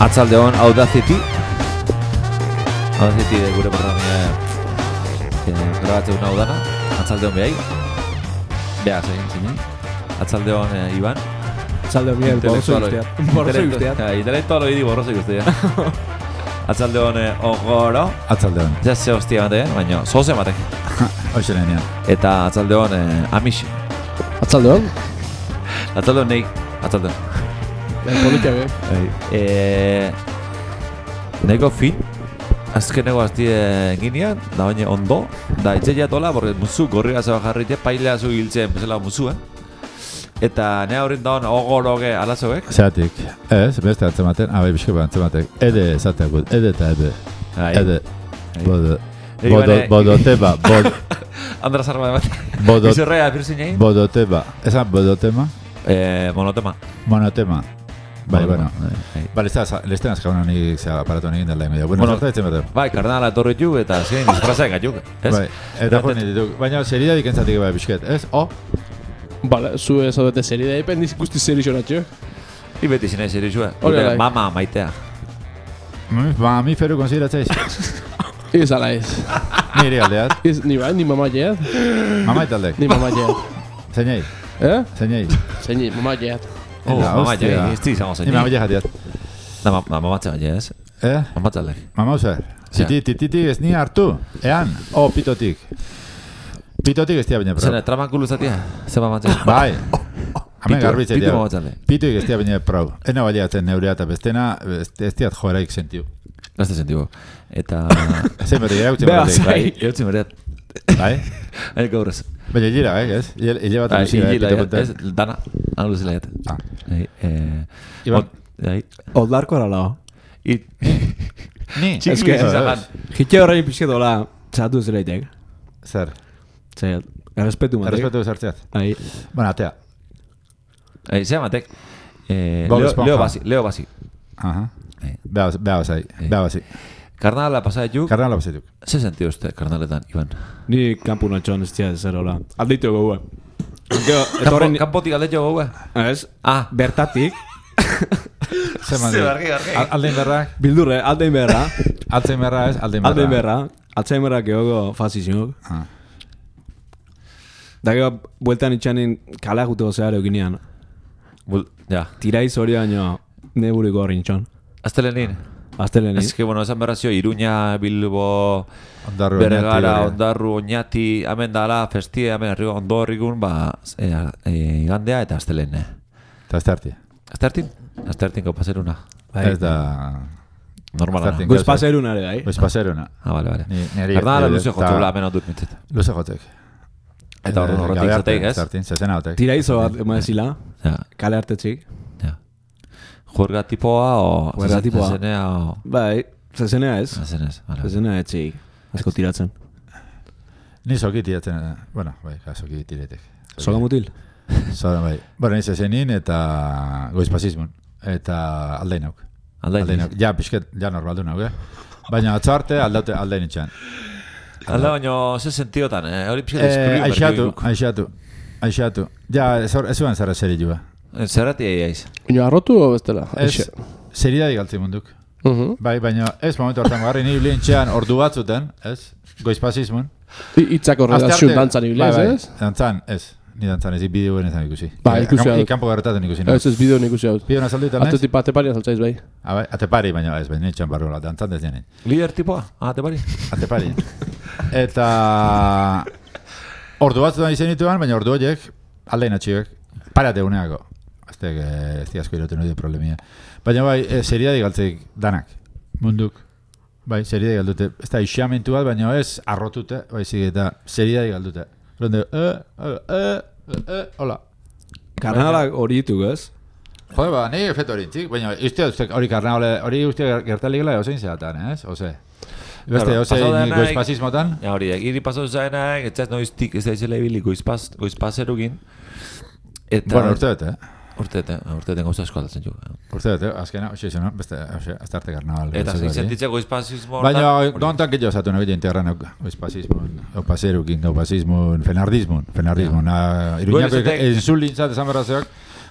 Atzaldeon Audacity de gure programia grabatzen hau dana. Atzaldeon behai. Beha, zein. Atzaldeon Iban. Atzaldeon Miguel, borroso guztiat. Intelektualo hidi borroso guztiat. Atzaldeon Ogoro. Atzaldeon. Ja ze hostia batean, baina zoze batek. Hoxe nenean. Eta atzaldeon Amish. Atzaldeon? Atzaldeon nei. Atzaldeon. Politia be. Neko fin. Azkeneko aztie ginean, da baina ondo. Da itxeia tola, porque musu gorri gazaba jarrite, pailea zu hiltzen bezala musu, Eta nea horrein daun ogoroge alazoek. Zeratik, ez, beste antzematen, bai, biskeba antzematek. Ede esatea gut, ede eta ede. Ede. Bodoteba. Andra zarba bat. Izorrea, pirzinein? Bodoteba. Esan bodotema? Monotema. Bai, bueno. Bale, lezten azkauna nik aparatu egin dela medio. Bueno, zarta ditzen bat. Bai, karnala etorri ju eta zein disfrazak gaituk, ez? Bai, eta joan dituk. Baina serida dikentzatik bai bisket, ez? Bale, zu ez hau dute serida eipen ikusti serizionatxo. Ibeti zinei serizua. Hore, mama maitea. Mami feru konsideratzeiz. Ez ala ez. Niri aldeat. Ni bai, ni mama jeat. Mama italdek. Ni mama jeat. Zeinei? Zeinei? Zeinei, mama jeat. Mama jeat, ez izango zeinei. Ni mama jeat diat. Mama txan ez? Mama txalek. Mama user. Titi ez ni hartu. Ean, pitotik. Pitotik ez tia baina prau. Zene, tramakulu zatia? Ze mama txan? Bai. Hemen garbitzea Pitu mama txale. Pituik ez tia baina prau. Ena baliatzen neurea eta bestena, ez tiat joeraik sentiu. Gazte sentibo. Eta... Zein berri, egutzen berri. Bai, egutzen berri. Bai? Hain gaurrez. Baina hilera, ez? Hile bat luzila. Ez, dana. Han luzila jat. Iban. Oldarko arala. Ni? Txikli ez izan. Hitxe horrein pixketola txatu zeleitek. Zer? Zaiat, errespetu matek. Errespetu zartzeat. Ahi. Bueno, atea. Zea matek. Leo Basi. Aha. Beha basi. Karnala pasaituk. Karnala pasaituk. Ze sentio uste karnaletan, Iban? Ni kampu natxon ez tia zer hola. Aldeitu gogue. Kampotik aldeitu gogue? Ez. Bertatik. Ze bargi. Aldein berra. Bildurre, aldein berra. Aldein berra ez, aldein berra. Aldein berra. Aldein berra gehogo fazizinok. Da gero, bueltan itxanin kalea jute gozea eukinean. Ja. Tiraiz hori baino neburiko horri nitxon. Aztelenin? Aztelenin. Ez que, bueno, esan berrazio, Iruña, Bilbo, Bergara, Ondarru, Oñati, hemen dala, festie, hemen ondo horrikun, igandea eta aztelene. Eta azterti? Aztertin? Aztertin gau paseruna. Ez da... Normala. Goiz paseruna ere, bai? Goiz paseruna. Bale. Erdala luze jotzula, hemen ondut mintzet. Luze jotzek. Eta horretik zateik, ez? Zartin, zezena hotek. Tiraizo bat emazila, kale hartetxik. Juerga tipoa o... Juerga tipoa. Zezenea o... Bai, zezenea ez. Zezenea etxik. Asko tiratzen. Ni soki tiratzen, bueno, bai, soki tiretek. Soga mutil? Soga, bai. Bueno, ni zezenin eta goizpasismun. Eta aldeinauk. Aldeinauk. Ja, pixket, ja normaldu nauk, Baina atzarte aldein itxan. Alda baino, ze sentiotan, hori pixka deskriu Aixatu. Ja, ez zuen zara seri jua. Zerrati aiz. Baina arrotu o bestela? Ez, seridadi galtzi munduk. Bai, baina ez momentu hartan garri ni bilintxean ordu batzuten, ez? Goizpasismun. Itzak horredazio dantzan ibilez, ez? Dantzan, ez. Ni dantzan ez, bideoen ezan ikusi. Ba, ikusi hau. Ikampo garrataten ikusi. Ez bideoen ikusi hau. Bideoen azaldu itan, ez? Atepari azaltzaiz, bai. Bai, atepari, baina ez, baina nitxan barrola, dantzan dezenin. Lider tipoa, atepari? Atepari. Eta... Ordu batzutan izen dituan, baina ordu horiek, aldein atxiok, parate uneako. Aztek, ez diazko iroten hori problemia. Baina bai, seriadi galtzeik danak, munduk. Bai, seriadi galdute. Ez da isiamentu bat, baina ez arrotute, bai zik eta seriadi galdute. Ronde, hola. Karnalak hori dituk, ez? Jode, ba, nahi efetu hori intzik, baina hori karnale, hori uste gertalikela ozein zeatan, ez? Ose. Beste, ozein goizpasismotan? Ja, hori, iri paso zaenak, ez noiztik, ez da izela ibili goizpaserugin. Bueno, Urteetan gauza esko aldatzen jugu. Urteetan, azkena, no? Beste, aztarte karnaval. Eta sentitzea goizpasismo hortan... Baina, dontan gehiago zatu nahi integran goizpasismon, opasismun, fenardismun. Iruñako enzulintzat esan berrazeak,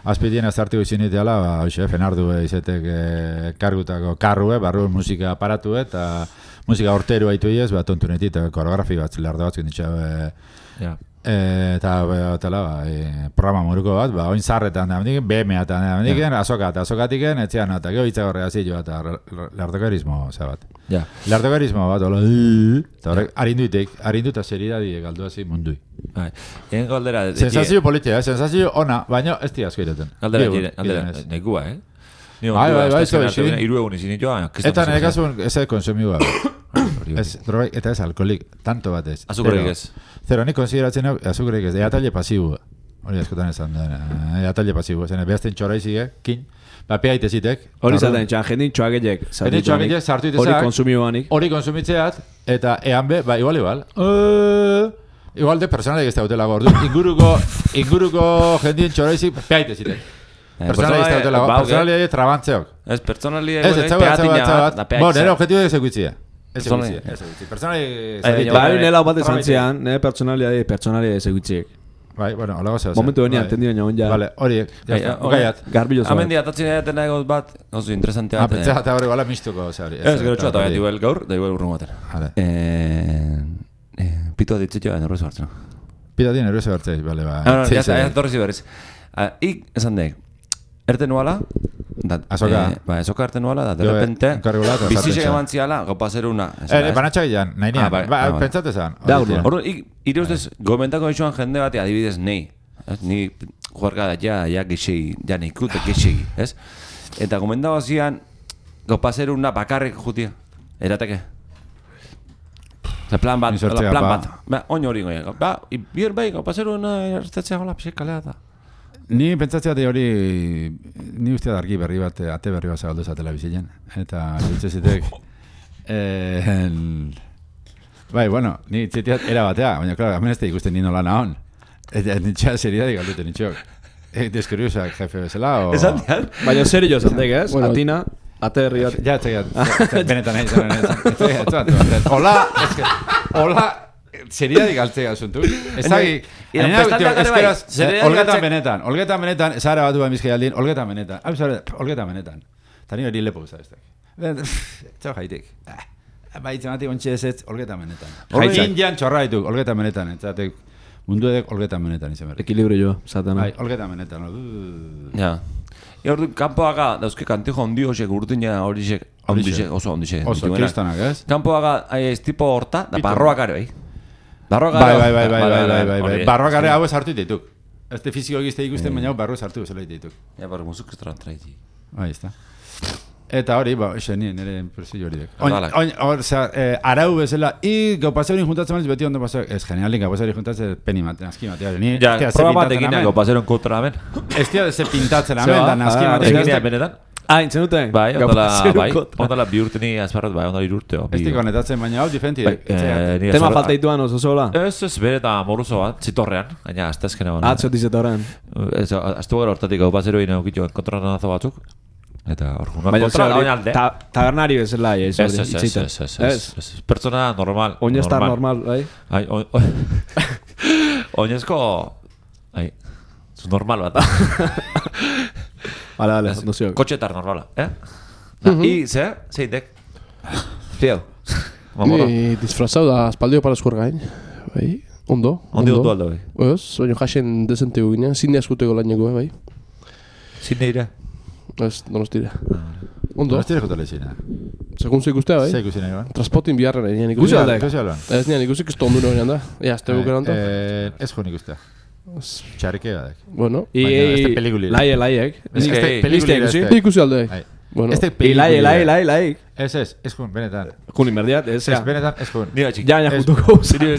azpitien azartiko izin iteala, hoxe, fenardu izetek kargutako karrue, barru musika aparatu eta musika horteru haitu iez, tontunetit, koreografi bat, larda batzuk ditxau, eta programa moruko bat, oin zarretan da mendiken, BM-atan da mendiken, azokatiken, etxean, eta geho itzagorrea zillo, eta lerdokerismo, bat. Lerdokerismo bat, eta horrek, arindu eta seridadi galdu hasi mundui. Egin galdera... Sensazio politia, sensazio ona, baina ez di asko ireten. Galdera, nekua, Bai, hiru egun izin ditu, eta nire kasun, ez konsumioa. Eta ez alkoholik, tanto bat ez. Azukarrik ez. Zero, nik konsideratzen hau, azukarrik ez, eatalle pasibu. Hori askotan esan da, eatalle pasibu. Zene, behazten txoraizik, kin, bapea itezitek. Hori zaten, jendin txoagellek. Jendin txoagellek, sartu itezak. Hori konsumioanik. Hori konsumitzeat, eta ean be, igual. Igual de personalik ez dautela gordu. Inguruko jendin txoraizik, bapea itezitek. Personalia trabantzeok. Ez, personalia peatina. Nere objetibo ez eguitzia. Ez eguitzi. Bai, nela bat esan zian, nire personalia ez egutziek. Bai, bueno, hola goza. Momentu benian, tendi baina on ja. Vale, horiek. Okaiat. Garbillo zoa. Amendi atatzen edaten nagoz bat, oso interesantea. Pentsa eta hori gola mistuko, hori. Ez, gero txua, eta igual gaur, da igual urrungo baten. Pitua ditzitio, nervioso hartzen. Pitua di nervioso hartzei, bale, ba. Ja, torrezi berriz. Ik, esan dek, erte nuala, esoka erte nuala, da, de repente, bizitxek eman ziala, gopazeruna. Banatxak ilan, nahi nian, pentsatu esan. Horren, ire ustez, gomentako eixoan jende bati adibidez nei. Ni juarka da, ja gexegi, ja neikute gexegi, ez? Eta gomentako zian, gopazeruna bakarrik jutia, erateke. Plan bat. Oin hori goia. Bier bai, gopazeruna erartetzea gola, pixek kalea da. Ni pentsatzea hori, ni uste argi berri bat, ate berri bat zagaldu zatela bizitzen. Eta dutzezitek, bai, bueno, ni txetiat era batea, baina, klaro, hemen ez da ikusten nino lan ahon. Eta nitxea seriedadi galdute nitxok. Deskuriosak jefe bezala, o... Esan dian? Baina serio zantek, ez? Atina, ate berri bat. Ja, benetan nahi, hola, seriedadi galtzea asuntu. Ez dagi... Olgetan benetan, zahara batu bain bizkai aldin, olgetan benetan. Olgetan benetan. Eta nire hori lepo guzta ez da. Txau jaitik. Baitzen bati ontsi ez ez, olgetan benetan. Indian txorra dituk, olgetan benetan. Etzatek mundu edek olgetan benetan izan berri. Ekilibrio jo, satana. Bai, olgetan benetan. Ja. Eta kanpoaga, dauzke kantijo ondi hoxek urduina horixek, oso ondixek. Oso, kristanak ez? Kanpoaga, ez tipo horta, da barroak aro, Bai. Barroak ere hau ez hartu dituk. Ez de fiziko egizte ikusten, baina barru ez hartu zela dituk. Ja, barru musuk ez tran traiti. Bai, ez da. Eta hori, ese nien, nire impresio hori dek. Arau bezala, gaupazeurin juntatzen maliz beti ondo pasau. Ez genialik gaupazeurin juntatzen peni maten, aski maten. Ja, proba bat eginean gaupazeurin kontra amen. Ez tia ze pintatzen amen, dan aski maten. Eginean benetan. Entzen duten? Bai, ondala bi urteni azparrat, bai, ondala irurteo. Ez tiko netatzen, baina hau diferenti. Tema falta dituan oso zola? Ez, bere eta moruzo bat, zitorrean, gaina azte ezkena baina. Atzoti zitorrean. Aztu gara hortatik gaupazeurin eukitio kontranazo batzuk. Eta hor jungan kontra da oin alde. Tabernari bezala, ez. Pertsona normal. Oineztar normal, bai? Oinezko... Zu normal bat. Vale, no zio. Kotxetar normala, I, zeindek? Fiel. Ni disfrazau da espaldio para eskur gain. Bai, ondo. Ondi ondo aldo, bai. Ez, baina jasen desenteu ginean, zine askuteko laineko, bai. Zine ira? Ez, donostira. Ondo. Donostira jotale zina. Segun zeik ustea, bai? Zeik usina, bai? Transportin biharren egin ikusi. Kusi alde? Ez nian ikusik ez tondu norean da. Ja, azte bukeran da. Ez jo nik ustea. Txarrikea dek. Bueno. Este pelikuli. Laiek. Este pelikuli. Ikusi alde. Bueno. Este pelikuli. Lai. Ez jun, benetan. Jun inberdiat, ez. Ez benetan, ez jun. Nira txik. Ja jutuko.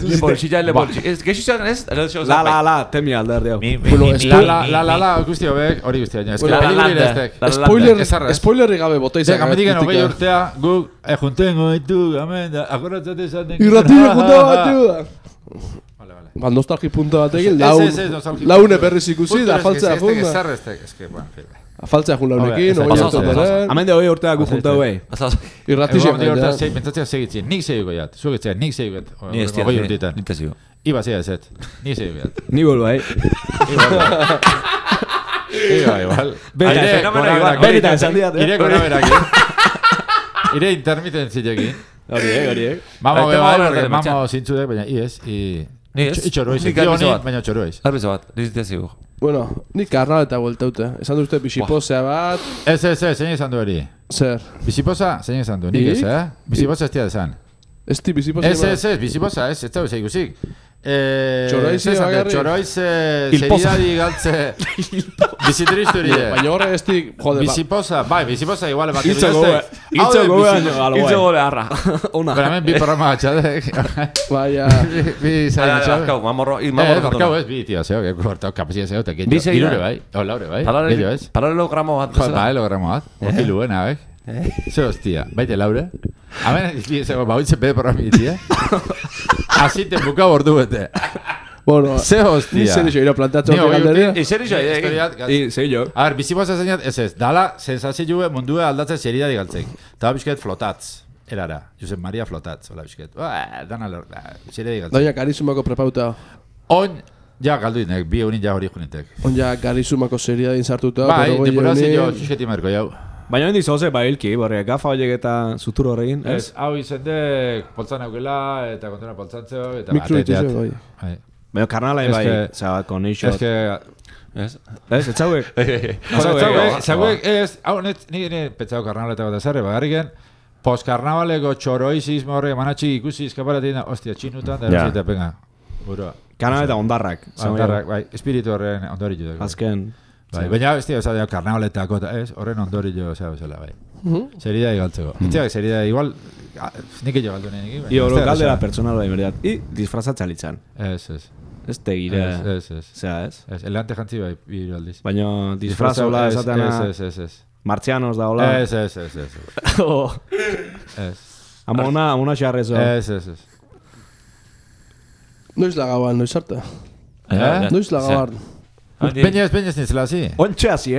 La, temi alder, diau. La, guzti hobek, hori guzti baina. Pelikuli ez Spoilerri gabe bota izan. Gametiken hogei urtea, guk, juntengo ditu, gamenda, akoratzate esaten. Irratio junta bat, ba, nostalgi punta batekin, laune berriz ikusi, da faltzea junda. Faltzea jun launekin, hori urtean. Hemen de hori urtea gu junta hoi. Irratixen. Pentsatzea segitzen, nik segiko jat, zugetzea, nik segiko jat. Ni ez tiat, nik tezio. Iba zea ezet, nik segiko jat. Ni bolba, Igual. Benita esan diat. Ire konaberak. Ire intermitentzilekin. Horiek. Mamo zintzudek, baina iez. Ni ez? Itxoroiz. Baina txoroiz. Arbizo bat, nizitea zigu. Bueno, nik karnal eta bueltaute. Esan duzte bisiposea bat... Ez, zein esan du eri? Zer? Bisiposa, zein esan du, nik ez, Bisiposa ez tia desan. Ez ti bisiposa... Ez, bisiposa, ez da bezai guzik. Txoroiz bagarri? Txoroiz zeridadi galtze... Bizitrizturi. Baina horre ez ti... Bisiposa, bisiposa igual bat... Itzo gobe harra. Pero hemen bi programa batxadek. Baina... Bi zain batxadek. Barkau, mamorro ez, bi tio, zeo, kapazia zeo, te quito. Irure bai, laure bai. Paralelogramo bat. Paralelogramo bat. Okiluen, Ze hostia, baite laure. Hemen izan, bauitze pede programi ditia. Asite buka bordu bete. Bueno, ze hostia. Ni zer iso, ira plantatxo galderia. Zer iso, zei jo. A ver, bizipoza zeinat, ez, dala, sensazio mundua aldatzen zerida digaltzeik. Eta bizket flotatz. Erara, Josep Maria Flotatz, hola bizket. Dana lor, zerida digaltzeik. Doña Garizumako prepauta. On, ja galduinek, bi eunin ja hori junitek. On ja Garizumako zerida din sartuta. Bai, depurazio txusketi marko jau. Baina hendik zoze, hilki, gafa horiek eta zutur horregin, ez? Hau izendek, poltzan aukela, eta kontena poltzantzeo, eta mikroituzio, bai. Baina karnalain bai, zaba, koneixot. Ez? Ez zauek? Zauek, ez, hau, nire pentsau karnavaleta bat azarre, bagarriken, post-karnavaleko txoroizismo horrek manatxik ikusi izkaparatina, ostia, txinutan, da erosita, penga, buroa. Karnavaleta ondarrak. Ondarrak, bai, espiritu horren ondoritu. Azken. Bai, baina ez dira, karnavaletako, ez, horren ondoritu, bezala, bai. Zerida igaltzeko. Itziak, zerida, igual, nik jo galdu nahi. I oro galdera personal bai, berdeat. I, disfrazatza litzan. Ez. Ez tegire. Ez. Zea, ez? Ez, elante jantzi bai, biru aldiz. Baina disfraz hola esateana... Ez. Martzianos da hola. Ez. Amona xarrezo. Ez. Noiz lagauan, noiz arte. Noiz lagauan. Peñez nintzela hazi. Ontxe hazi,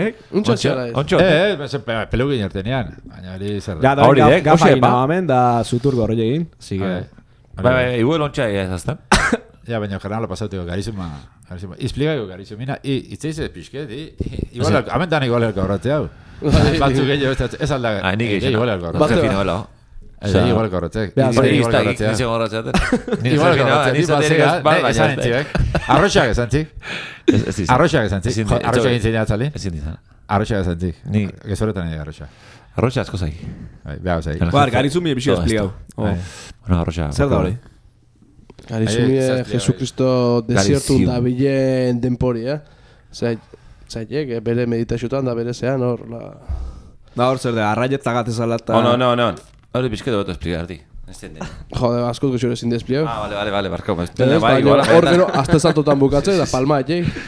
Pelugin ertenean. Baina hori zer. Hori, gafa egin nabamen da zutur gorri egin. Bai, igual ontxe ez azten. Ja, baina jarran lo pasauteko garizuma. Izpligako garizumina. Itzeize pixket, igual, amentan igual elka horrate hau. Batzuk gehiago ez alda. Nik egin. Igual elka horrate. Batzuk fino, igual korrotzek. Nizien gorratzeaten. Igual korrotzek. Esan entziek. Arroxak esan tzik. Arroxak esan tzik. Arroxak egin atzali. Ezin dizan. Arroxak esan tzik. Gezoretan egin arroxak. Arroxa asko zai. Beha zai. Garizumi ebixio espligau. Bueno, arroxa. Zer da hori? Garizumi Jesucristo desiertun da bilen denpori, Zaitek, bere meditazioetan da bere zean hor... Da hor zer de, arraiet tagatezala eta... No. Hori pixketo beto espligarti. Jode, askot gexo ezin de espliau. Vale, barkau. Hor gero, azte saltotan bukatze, da palma,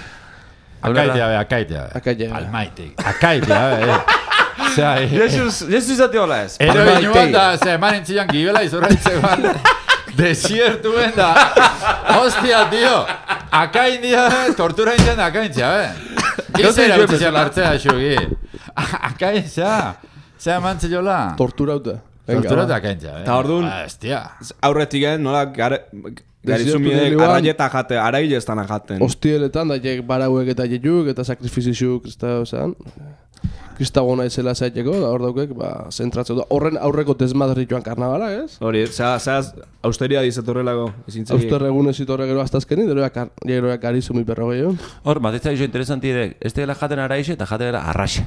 Akaitea. Akaitea. Jesus izate hola ez. Ero inuan da, eman entzian gibela izorraitze ban. Desiertuen da. Hostia, tío. Akain dia, tortura intzian da akaintzia, Izera utzizian lartzea xugi. Akain, zea mantzi jola. Tortura uta. Tortura uta akaintzia, Ta orduan, aurretik nola garizumie arraieta jate, araile estan jaten. Hostieletan, da barauek eta jejuk eta sakrifizizuk, kristagona izela zaiteko, da hor daukek, zentratzen da. Horren aurreko desmadri joan karnabala, ez? Hori, zehaz, austeria dizatorrelako, ezintzeki. Austerre egun ezitorre gero aztazkeni, geroak garizumi perro gehiago. Hor, matitza iso interesanti ere, ez tegela jaten araixe eta jatela arraxe.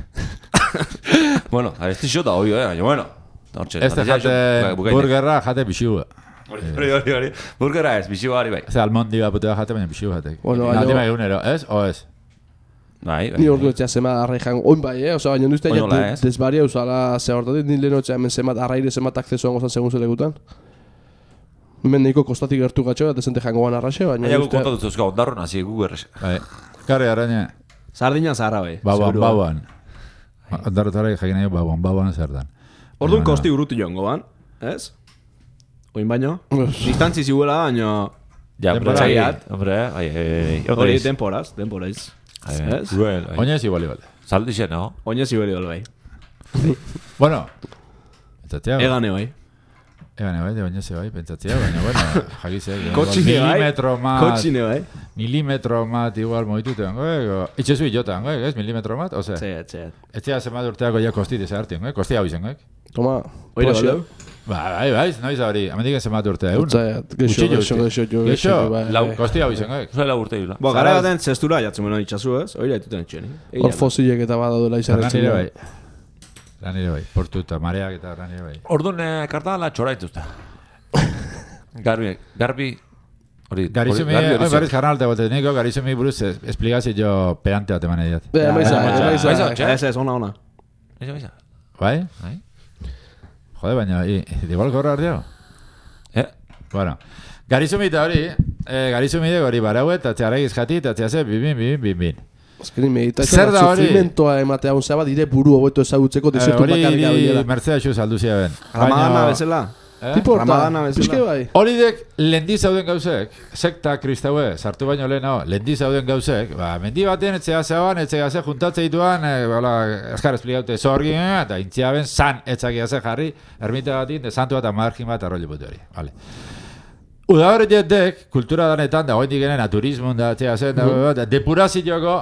Bueno, ez dixo da, obvio, baina, bueno. Ez te jate burgerra jate bixiua. Hori. Burgerra ez, bixiua hori bai. Ez almondi bat putea jate, baina bixiua jatek. Bueno, egunero, ez? O ez? Bai. Ni ordu etxea zemat arraijan, oin bai, Osa, baina nuzte desbaria usala ze hortatik, ni lehen etxea hemen zemat arraire zemat akzesoan gozan segun zelekutan. Hemen neiko kostatik gertu gatxo, eta zente jango ban arraxe, baina... Aiago kontatu zuzka, ondarron hasi egu errez. Karri araña. Sardina zaharra bai. Bauan. Ondarrotara jakin nahi bauan zerdan. Orduan kosti urruti joango ban, ez? Oin baino? Distantzi ziguela, baino... Ja, hori temporaz. Oinez igual. Saldi zen, no? Oinez igual bai. Bueno. Egane bai. Oinez bai, pentsatzea, baina, bueno, jakizea. Kotxine bai. Milimetro más. Kotxine bai. milimetro mat igual moituten, itxezu iotan, ez, milimetro mat, ose? Etxea zemat urteako ja kostite zehartien, kosti hau izan, Toma, oira balau? Bai, noiz hori, amendik zemat urtea, egun? Geixo, kosti hau izan, Zela urte hila. Gara baten zestura jatzen meno itxasu, ez? Oira dituten etxen. Hor fosilek eta badadula izarretzen. Ranire bai, portu eta mareak eta ranire bai. Orduan, kartadala txora dituzta. Garbi... Garizumi, barriz jarran alta bote, niko garizumi buruz esplikazio pedante bat eman ediat. Ez, ona. Bai? Jode, baina, igual gorra ardiago? Bueno, garizumi eta hori, garizumi de hori barau eta txarragiz jati eta txase bin. Azkenin meditatzen sufrimentoa ematea unza bat, dire buru hobeto ezagutzeko desertu bakarrik abilela. Hori Mercedes xuz alduzia ben. Ramadana bezala. Ramadana bezala. Hori dek lendi zauden gauzek, sekta kristaue, sartu baino lehenago, lendi zauden gauzek, mendi baten etxea zeban, etxea ze juntatze dituan, eskar esplikaute zorgin, eta intzia ben, san etxakia ze jarri, ermita batin, de santu bat amargin bat arroli bote hori. Vale. Uda hori dek, kultura danetan, da hoendik genen, turismo da, etxea zen, da depurazioko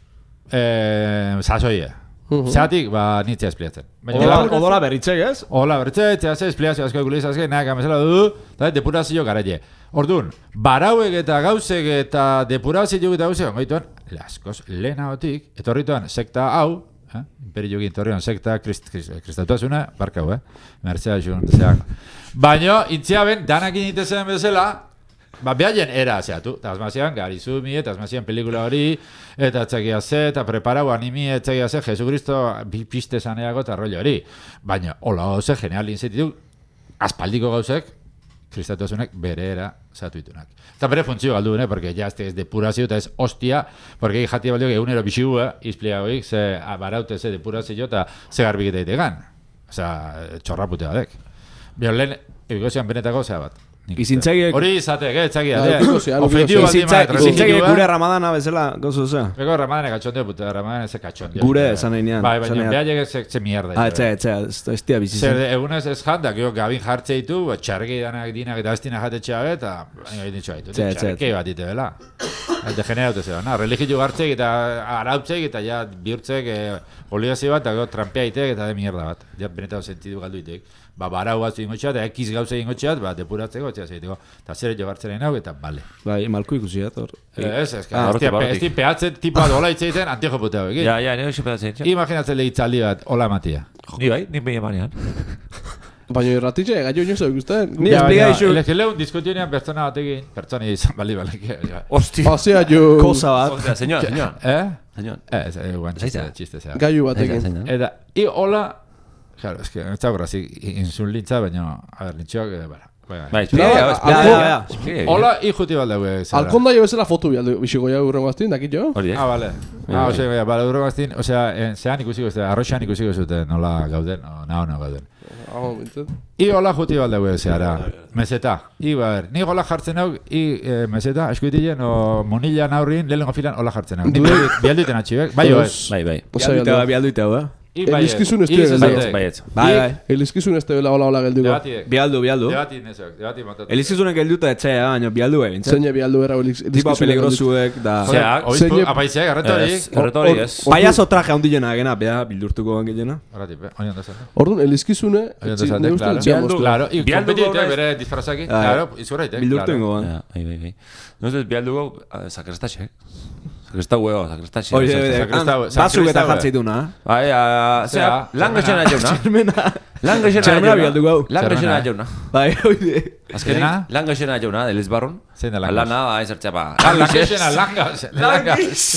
sasoie. Zeratik, nintzea espliatzen. Odola berritzek, ez? Odola berritzek, etxea ze, espliazio asko ekulizazke, nahi kamezela da depurazio garaile. Orduan, barauek eta gauzek eta depurazio eta gauzek, ongaituan, askoz lehenagotik, etorrituan sekta hau, imperio gintorrian sekta kristatuazuna, barkau, Mertzea jun, zeak. Baina, intzia ben, danak initezen bezala, behaien era zeatu, eta azmazian Garizumi, eta azmazian pelikula hori, eta etxegia ze, eta preparau animi etxegia ze, Jesukristo piste zaneago eta rollo hori. Baina, hola hoze, genial inzetitu, aspaldiko gauzek, kristatuazunek bere era zatu ditunak. Eta bere funtzio galdu, porque ya ez depurazio eta ez hostia, porque jatia baldio egunero bixigu, izpliagoik, ze baraute ze depurazio eta ze garbiketa itegan. Osa, txorrapute badek. Bion lehen, egozian benetako zea bat. Hori izatek, etxakia. Ofendiu baldin maet. Izintzaiek gure Ramadana bezala gozu zea. Beko Ramadane kachondeo, puta, Ramadane ze kachondeo. Gure esan nahinean. Bai, baina behaiek ze mierda. Etxea, ez tia bizitzen. Zer, egunez ez jandak, gabin jartze ditu, txarregi danak dinak eta aztina jatetxea bet, eta egin ditxoa ditu. Txarkei bat ite bela. Degeneraute zera, religio gartzek eta arautzek eta ja bihurtzek obligazio bat, eta trampea itek eta de mierda bat. Ja benetako sentidu galdu itek. Barau batzu ingotxeat, ekiz gauza ingotxeat, depuratzeko, etxea zeiteko. Eta zer jo gartzeren hau, eta bale. Bai, malko ikusi bat, hor. Ez pehatzen tipa hola itzeiten, antijo putea hau, egin? Ja, nire pehatzen. Imaginatzen lehitzaldi bat, hola matia. Ni bai, ni behin emanean. Baina irratitxe, gaio inozo ikusten. Ni espliga isu. Leheun diskutionean pertsona batekin, pertsoni izan bali baleke. Ostia, jo. Kosa bat. Señor. Txiste gaio batekin. Eta, hola. Claro, es que ez da horra, insulintza, baina, a ver, nintxoak, Bai, explica. Hola, hijuti baldaue. Alkonda jo bezala foto bisiko jau urrengo aztin, dakit jo? Vale. Bale, urrengo aztin, zean ikusiko zuten, arroxan ikusiko zuten, nola gauden, no gauden. I hola juti baldaue zeara, meseta. I, ber, ni hola jartzen hau, meseta, eskuitien, o monilla naurrin, lehenko filan hola jartzen hau. Bialduiten atxibek, bai, bai. Bialduita hau, Elizkizun ez duela. Elizkizun ez duela hola gelduko. Bialdu. Debati matatu. Elizkizunek gelduta etxea, baina bialdu egin. Zeine bialdu era Tipo peligrosuek da. Apaizeak, arretorik ez. Paiazo traje handilena egena, beha bildurtuko gengilena. Orduan, elizkizune, claro, y competite bere disfrazaki. Claro, izurraitek. Bildurtu ingo ban. Bai. No ez bialduko sakrestaxe. Sakresta huevo, sakrestaxe. Basuk eta jartzei duna. Bai, langexena jauna. Txermena bialduko hau. Langexena jauna. Bai, oide. Azkenik, langexena jauna, Eliz Barron. Zein da langos? Lana, bai, zertzea ba. Langexena, langos.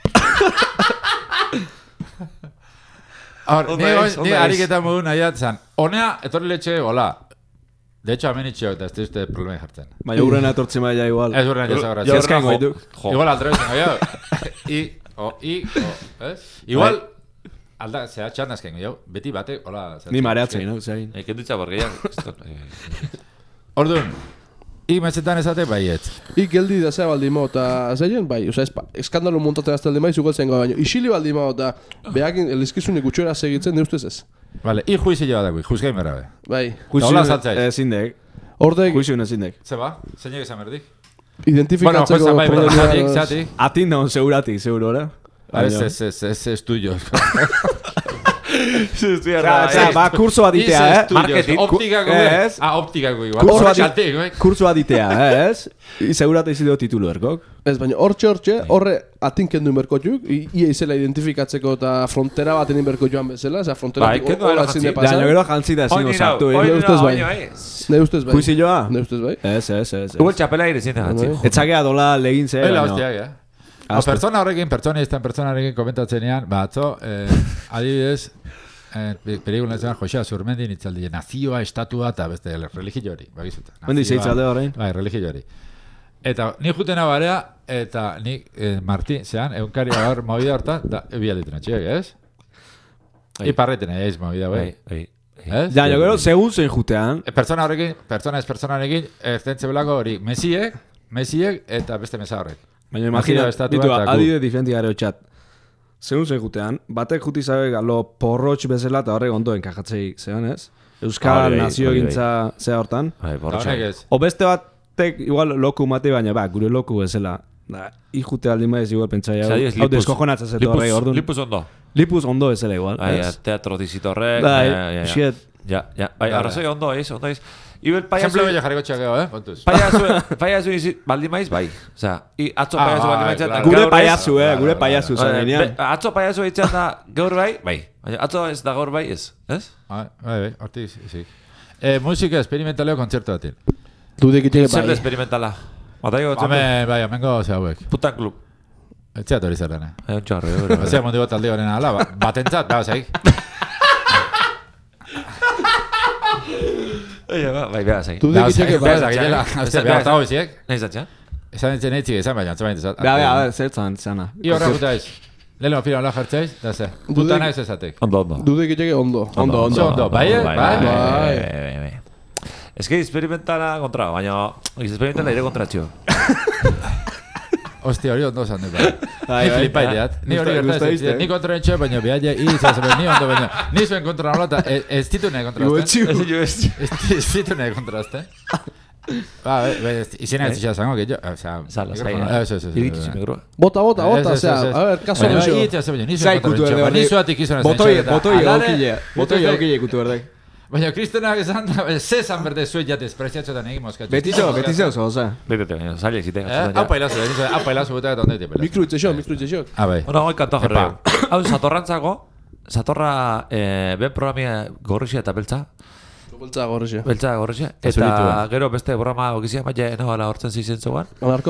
Ni ariketa modu nahiat zan. Honea, etorri letxe, hola. De hecho, hemen itxeo, eta ez duzte problema jartzen. Baina urrena etortzen maia igual. Ez urrena jazagarra. Zerskain goitu. Igual aldrebezen goiau. Igual, zera txandazken goiau, beti batek, hola. Ni mareatzen, no? Kendutza borgeian. Orduan, mesetan ezate baiet. Geldi da zea baldimo eta zeien, bai, eskandalo montatzen azte aldi maiz ugaltzen gau baino. Isili baldimo eta behakin elizkizunik utxoera segitzen, ne ustez ez? Vale, juizi joa dago, juzgain bera be. Bai. Hola zatzai. Zindek. Ordek. Juizi una zindek. Zeba, zeinek esan berdik? Identifikatzeko zatik. Atin daun seguratik, seguro, Ez tuyo. Ba, kurso aditea, Marketing. Optikako igual. Kurso aditea, ez? Segurate izido titulu erkok. Ez, baina horre atinken duen berkotuk, ia izela identifikatzeko eta frontera bat enin berko joan bezala, eza frontera hola zinde pasan. Ja, gero jantzita ezin osartu, Ne ustez bai. Kuizilloa? Ne ustez bai. Ez. Igual txapela ire zinte jantzi. Etzakea dola legin ze. Ela, hostia, pertsona horrekin komentatzenean, atzo, adibidez, pelikulan zen Josea Zurmendi nitzaldi, nazioa, estatua eta beste religio hori, bagizuta. Hendi zeitzalde horrein? Bai, religio hori. Eta ni jutena barea, eta ni Martin, zean, eunkari gaur movida hortan, da, bialditena txiek, ez? Iparretena, ez movida, bai. Ja, jo gero, segun zein jutean. Pertsona horrekin, ertentze belako hori, mesiek eta beste mesa horrek. Baina imagina, ditu, adide diferenti gare hotxat. Segun zein jutean, batek juti zabe galo porrotx bezala eta horrek ondo enkajatzei zean, ez? Euskal nazio gintza zea hortan. O beste batek igual loku mate, baina gure loku bezala. Ikute aldi maiz igual pentsai hau. Hau deskojonatza zetu horrek, orduan. Lipuz ondo. Lipuz ondo bezala igual. Teatro dizito horrek. Shit. Ja, arrazoi ondo ez. Ibel payaso... Ejemplo bello jarriko txakeo, kontuz. Payaso izi, baldi maiz, bai. Osa, atzo payaso baldi maiz. Gure payaso zen genian. Atzo payaso itxan da gaur bai, bai. Atzo ez da gaur bai, ez? Bai, horti, zi. Musika experimentaleo kontzertu batin. Dudek itxeke bai. Zer de experimentala? Bai, amengo ze hauek. Putan klub. Etxeat hori zerren, Un txarro, Ezea mondi bat aldi garen ala, batentzat, zaik. Bai, beha zain. Dudek itxeke bai. Behar eta hoiziek. Nahi zatxan? Esan ditzen eitzik ezan baina, atzo baina ezat. Beha, zertzan, zana. I horra guta ez. Lelo filo ala jartzeiz, da ze. Guta nahi ezatek. Ondo. Dudek itxeke ondo. Ondo, bai. Ez que experimentala kontra, baina experimentala ire kontratxio. Hostia, hori ondo zan dut. Ni flipa ideat. Ni hori gertaz. Ni kontra entxo, baina behaia izazabel, ni ondo baina. Ni zuen kontra nolata, ez ditu nahi kontrazten. Ez ditu nahi kontrazten. Izena ez izan zango, que yo... Zala, zaina. Iritu zimegrua. Bota, zera, a ver, kaso nixo. Zai kutu erdek. Ni zuatik izan ez. Botoi aukile kutu erdek. Baina kristenak esan da, zezan berde zuet ja despreziatxotan egin mozkatxo. Betizeo oza. Betete, zaila izite. Apa ilazu bete eta ondete. Mikro itxexo. Bai. Hora, hoi kantoa jarri. Hau, satorrantzako, satorra ben programia gorrixia eta beltza. Beltza gorrixia. Eta gero beste programa okizia maia enogala hortzen zizen zegoan.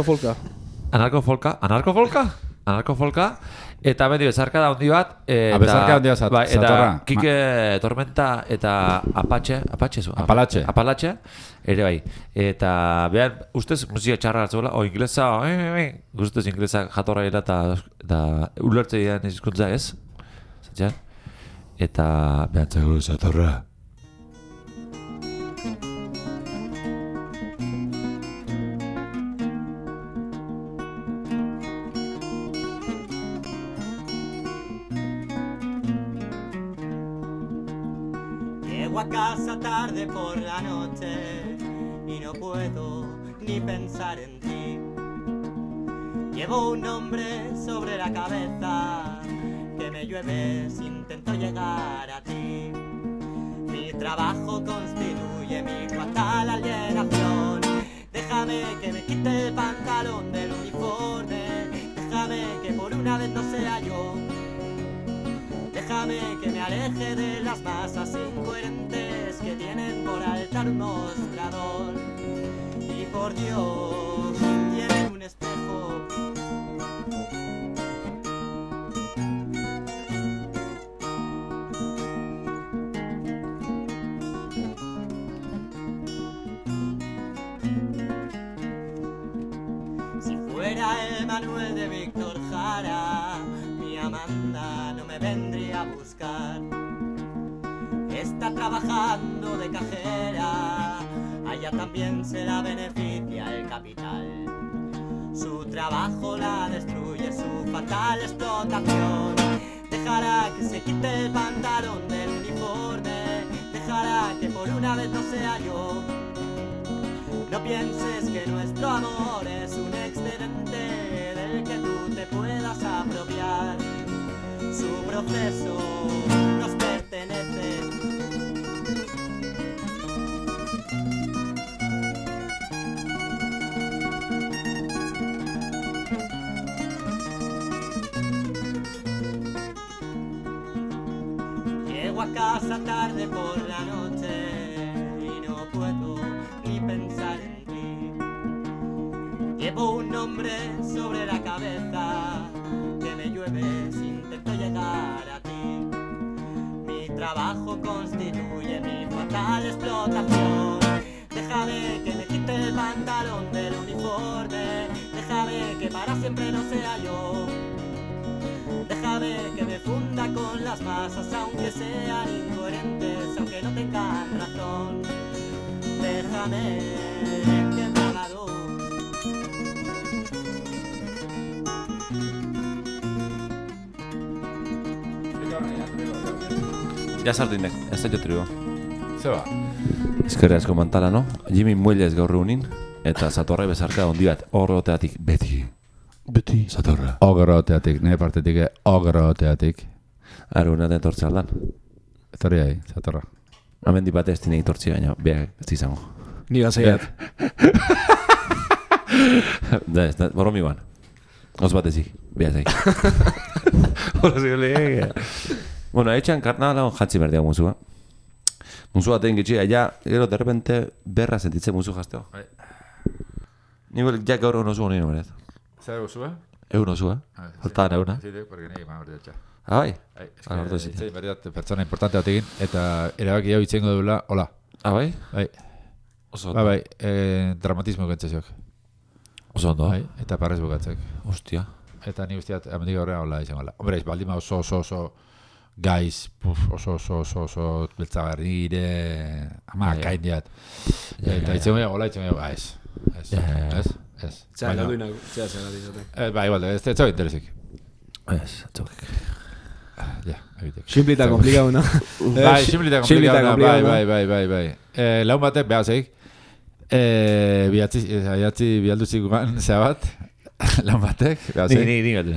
Anarkofolka. Eta medio bezarkada handi bat. Bezarkada handi bat, Eta Kike Tormenta eta Apalatxe. Ere bai. Eta behar, ustez musika txarra hartzegoela, inglesa, guztuz inglesa jatorra era eta ulertze dian izkuntza ez. Zatxan? Eta behar txego jatorra. Llego a casa tarde por la noche y no puedo ni pensar en ti. Llevo un nombre sobre la cabeza que me llueve si intento llegar a ti. Mi trabajo constituye mi fatal alienación. Déjame que me quite el pantalón del uniforme. Déjame que por una vez no sea yo. Déjame que me aleje de las masas incoherentes que tienen por altar un mostrador. Y por Dios, tienen un espejo. Si fuera el Manuel de Víctor Jara, mi Amanda no me vendría a buscar. Está trabajando de cajera, allá también se la beneficia el capital. Su trabajo la destruye, su fatal explotación. Dejará que se quite el pantalón del uniforme, dejará que por una vez no sea yo. No pienses que nuestro amor es un excedente del que tú te puedas apropiar. Su proceso nos pertenece. Llego a casa tarde por la noche y no puedo ni pensar en ti. Llevo un nombre sobre la cabeza que me llueve si intento llegar a ti. Mi trabajo constituye mi fatal explotación. Déjame que me quite el pantalón del uniforme. Déjame que para siempre no sea yo. Déjame que me funda con las masas, aunque sean incoherentes, aunque no tengan razón. Déjame que me haga luz. Ja sardinek, ez da jo trigo. Zeba. Eskerri asko mantala, no? Jimmy Muelles gaur egunin, eta Zatorra bezarka ondi bat horreoteatik beti. Beti. Zatorra. Ogroteatik, nire partetik ogroteatik. Aruna den tortze aldan. Etorri ahi, Zatorra. Hemen bat ez dinek tortzi baina, beha ez izango. Ni gazaiat. Da, ez da, boromi ban. Oz bat ezik, beha ezik. Hora zego lehega. Bueno, etxan karnavala jatzi berdea musua. Musu batean gitxi, ja, gero de repente berra sentitzen musu jazteo. Niko ja gaur egun osu honi numerez. Zer guzua? Egun osua, faltaban eguna. Zitek, porque nahi eman hori datxa. Ah, bai? Itzei berdiat pertsona importante batekin, eta erabaki jau itzengo dula, hola. Ah, bai? Bai. Oso ondo. Bai, dramatismo gentzeziok. Oso ondo. Bai, eta parrez bukatzek. Hostia. Eta ni guztiat, amendik horrean hola izango ala. Hombre, baldima oso gaiz, oso beltzagarrire, ama kaindiat. Eta itzengo hola itzengo, ez. Txea, galduinak, txea zegatizaten. Ba, igual, ez zau interesik. Ez, txokek. Ja, egitek. Simple eta komplikau, no? Bai, simple eta komplikau, bai. Laun batek, behazeik, bihatzi bialduzik guan zebat, laun batek, behazeik. Ni gatu.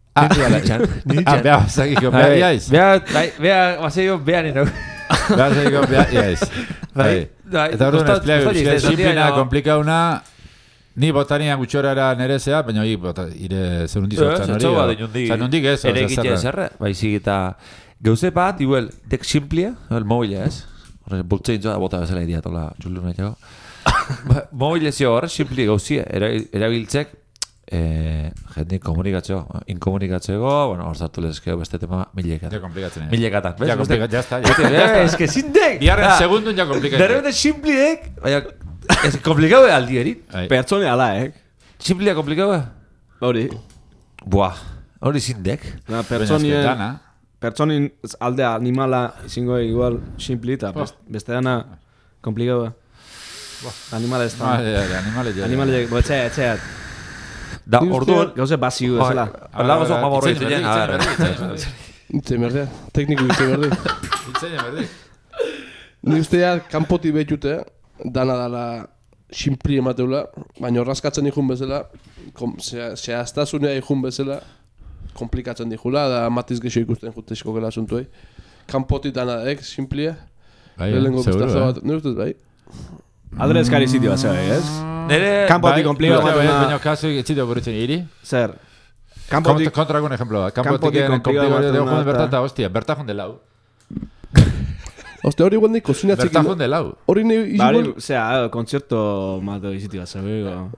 Behazakiko, behaiz. Beha, baseio, beha nina. Behazakiko, behaiz. Eta hori espliago, simplena, komplikauna, ni botanian gutxorara nerezea, baina ire zerundi sortzan hori. Zanundik ez. Ere egite zerra, baizik eta gauze bat, igual, dek simplia, mobile ez. Horren, bultzein zoa, bota bezala idia tola txullu nahi jago. Mobile zio horre, simpli gauzia, erabiltzek, jendik komunikatzeo, inkomunikatzeko, bueno, hor zartu lezkeo beste tema milekatan. Ja komplikatzen. Milekatan. Ja komplikatzen, jazta. Ez que zindek! Biarren segundun ja komplikatzen. De repente simpliek, baina, ez komplikau aldi erit. Pertsone ala, Simplia komplikau? Hori. Buah, hori zindek. Pertsonin aldea animala izingo igual simpli eta beste dana komplikau. Animala ez da. Animale, etxeat. Da, orduan... Gauze basiu ezela. Lago zon mamorro itzen. Itzen berdea, tekniku itzen berdea. Itzen berdea. Ni ustea, kanpoti behitute, dana dala simpli emateula, baina raskatzen ikun bezala, zehaztasunea ikun bezala, komplikatzen dikula, da matiz gexo ikusten jutezko gela asuntuei. Kanpoti dana daek, simplia. Bai, seguro, nire ustez bai. Adre eskari sitio bat zera, ez? Nere... Kanpoti komplika bat baina kasu etxitio burutzen iri? Zer? Kontra egun ejemplo bat. Kanpotik komplika bat dugu jonden bertan eta hostia, bertan jonden lau. Oste hori guendik kozinatzik... Bertan jonden lau. Hori nahi izan... Zera, kontzerto mato iziti bat zebego.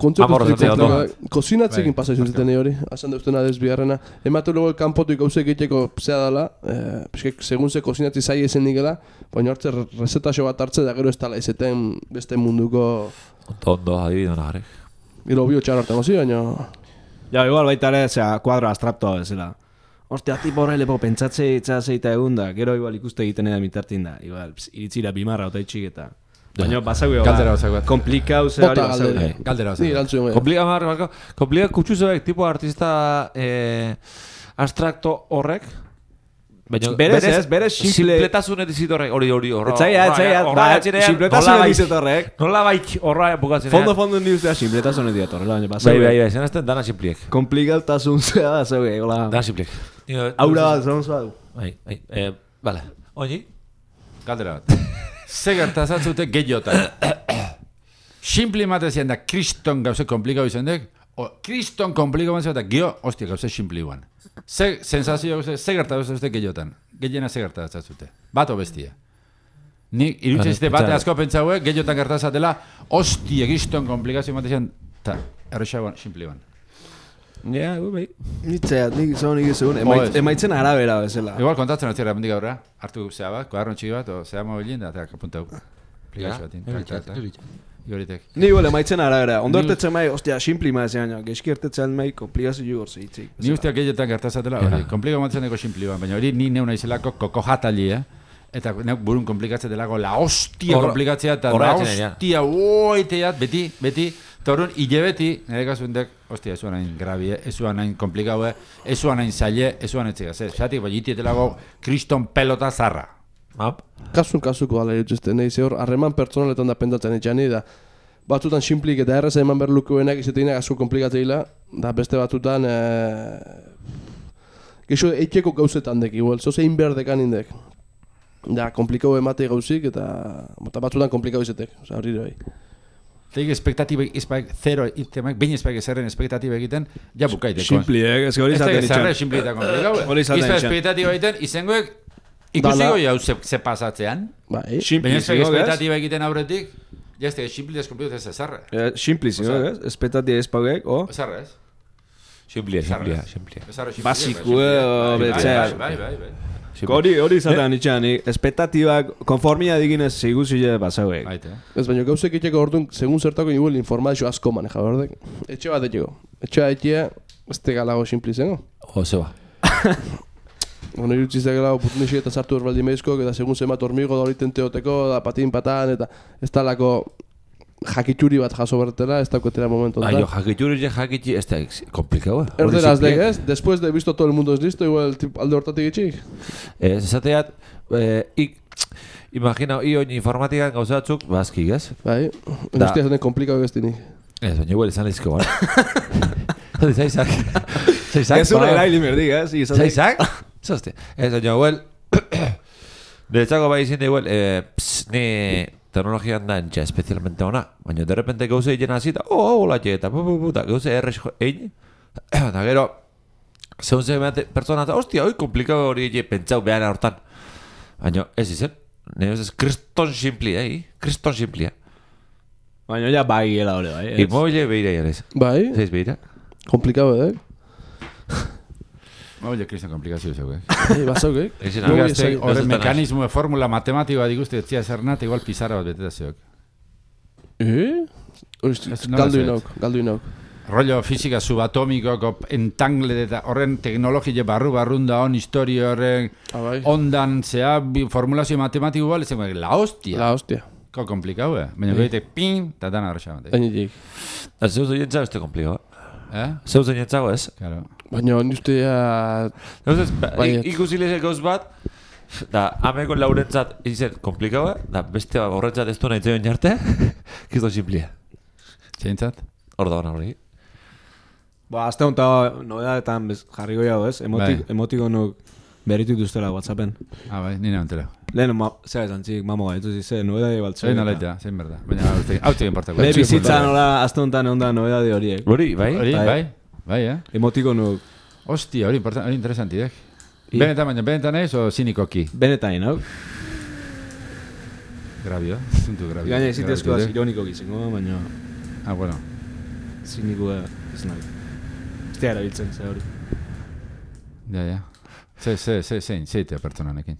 Kozinatzekin pasa izan zuten hori. Asan deuzten adez biharrena. Ematu lugu kanpotik gauzek egiteko zea dala. Segun ze kozinatzi zai ezen nikela. Baina hartze resetaxo bat hartze da gero ez tala izeten beste munduko... Ondo, adibidu nagarek. Gero bio txar hartan gozi, baina... Ja, igual baita ere, kuadro abstraktoa bezala. Ostia, tipo horre lepo pentsatze itzazeita egun da, gero igual ikuste egiten edan mitartin da. Igual, iritzira bimarra ota itxik eta... Baina, basago komplikau ze hori basago. Galdera basago. Komplika kutsuzoek, tipo artista abstrakto horrek, Berez simple... Simpletasun edizitorrek, hori. Etzaia, simpletasun edizitorrek. Nola baik horra bukatzen. Fondo ni ustea simpletasun edizitorrek. Bai, zen azten dana simpliek. Komplikatasun zea da, zeuge, hola. Dana simpliek. Aura bat, zon zua. Bai, bale. Oini? Galdera bat. Ze gertazatzute gehiotan. Simple matezian da kriston gauze komplikau izan dek, kriston komplikau izan da gio, hostia, gauze simple iguan. Ze sensazio gauze, ze gertazatzute gehiotan. Gehiena ze gertazatzute. Bat o bestia. Nik irutzezte bate asko pentsauek, gehiotan gertazatela, hostia, kriston komplikazio matezian, eta errexauan, simple iguan. Ja, bai. Nitzea, nik izun, emaitzen arabera bezala. Igual kontatzen hau zirra bendik aurra, hartu zea bat, kodarron txiki bat, o zea mobilin, da apuntau. Aplikazio batin. Igoritek. Ni igual emaitzen arabera. Ondortetzen mai, ostia, simple maezean, geski ertetzen mai, komplikazio gorze hitzik. Ni usteak gehietan gertazatela, hori, komplikau matzen deko simple bat, baina hori ni neuna izelako koko jatali, eta neuk burun komplikatzen delako, la hostia komplikatzea, eta la hostia, oiteat, beti, eta horren, hile beti, nire kasuentek, hostia, esuan hain grabie, esuan hain komplikaue, esuan hain zaile, esuan hain txigaz, zatik, bai, itietelago, kriston pelota zarra. Kasuko ala jutuzte, nahi zehor, harreman pertsonaletan da pendatzen etxani, da batzutan simplik eta erreza eman berlukuenak izeteinak asko komplikatzeila, da beste batzutan geixo eitxeko gauzetan dek, igual, zoze inber dekan indek. Da, komplikau ematei gauzik eta batzutan komplikau izetek, oza, horri bai. Teik espektatibek izpaik, zero, itemak, bain izpaik ezerren espektatiba egiten, ja bukaiteko. Simple, ez hori zaten itxan. Ez zerre simple eta komplikau. Izpa espektatiba egiten, izengoek, ikusiko jau ze pasatzean. Bai. Baina espektatiba egiten aurretik, jazte, simple deskomplitu ez zerre. Simple, zino, ez? Espektatiba ezpagek, o? Zerre, ez? Simple. Basikue, betxeak. Bai. Hori izatean itxan, espektatibak konformia diginez ziguzile basauek. Ez baina gauzek etxeko orduan, segun zertako igual informazio asko maneja, berdek? Etxe bat etxeko. Etxe bat etxea, ez tegalago simple izango. Zeba. Bueno, irutziz tegalago putnixi eta sartu erbaldi meizkok, eta segun zemat hormigo da horiten teoteko, da patin patan, eta ez talako jakitxuri bat jaso bertela, ez dauketera momentu. Aio, jakitxuri, ez da komplikau. Erderaz dek, ez? Después de visto todo el mundo es listo, igual alde hortatik etxik. Ez esateat, imagina, oin informatikan gauzatzuk, bazkik, ez? Bai, ustea zene komplikau egestinik. Ez, baina igual izan lehizko, bale? Zaizak. Ez una eraili merdik, ez? Zaizak? Zazte. Ez, baina igual, niretzako bai izin da igual, ni teknologian da entxa especialmente ona, baina de repente gauze egin azita, hola eta gauze errez egin, eta gero, zeun ze pertsona eta, hostia, hoi komplikau hori egin pentsau behan hortan. Baina ez izen, nire ez kriston simplia, kriston simplia. Baina ja bai gela hori bai, ez? Imobile behira jarez. Bai? Zeiz behira? Komplikau edek? Oye, kriston komplikazio zeu, Bazauk, Horren mekanismo, formula matematikoa diguzte, etzia zernat, igual pizarra bat beteta zeok. Galdu inauk. Rollo fizika subatomiko, entangle eta horren teknologie barrun da hon, historia horren, ondan zea, formulazio matematiko bale, zen la hostia. Ko komplikau, baina goite pin, eta dan arroxa bat. Zeu zoientzago ez te komplikau, Zeu zoientzago ez? Claro. Baina ustea... Ikusile gauz bat, da ameko laurentzat izen komplikaua, da beste horretzat ez duena itzen jarte, kizto simplia. Zeintzat? Hor da hona hori. Azte honta noedadetan jarriko jau, ez? Emotikonuk berritu duztela WhatsAppen. Bai, nina ontela. Lehen, zera esan txik, mamo gaitu zize, noedade baltzea. Zein nolaitea, zein berda. Baina hau txekin portako. Behe bizitza nola, azte hontan egon da noedade horiek. Hori, bai? Bai, Emotikonuk. Hostia, hori interesanti, Benetan ez o zinikoki? Benetan, hau? Grabio, zuntu grabio. Gaina izitezko az ironikoki zengo, baina... Bueno. Ziniko ez nahi. Ez da erabiltzen, ze hori. Ja. Zeite pertsonanekin.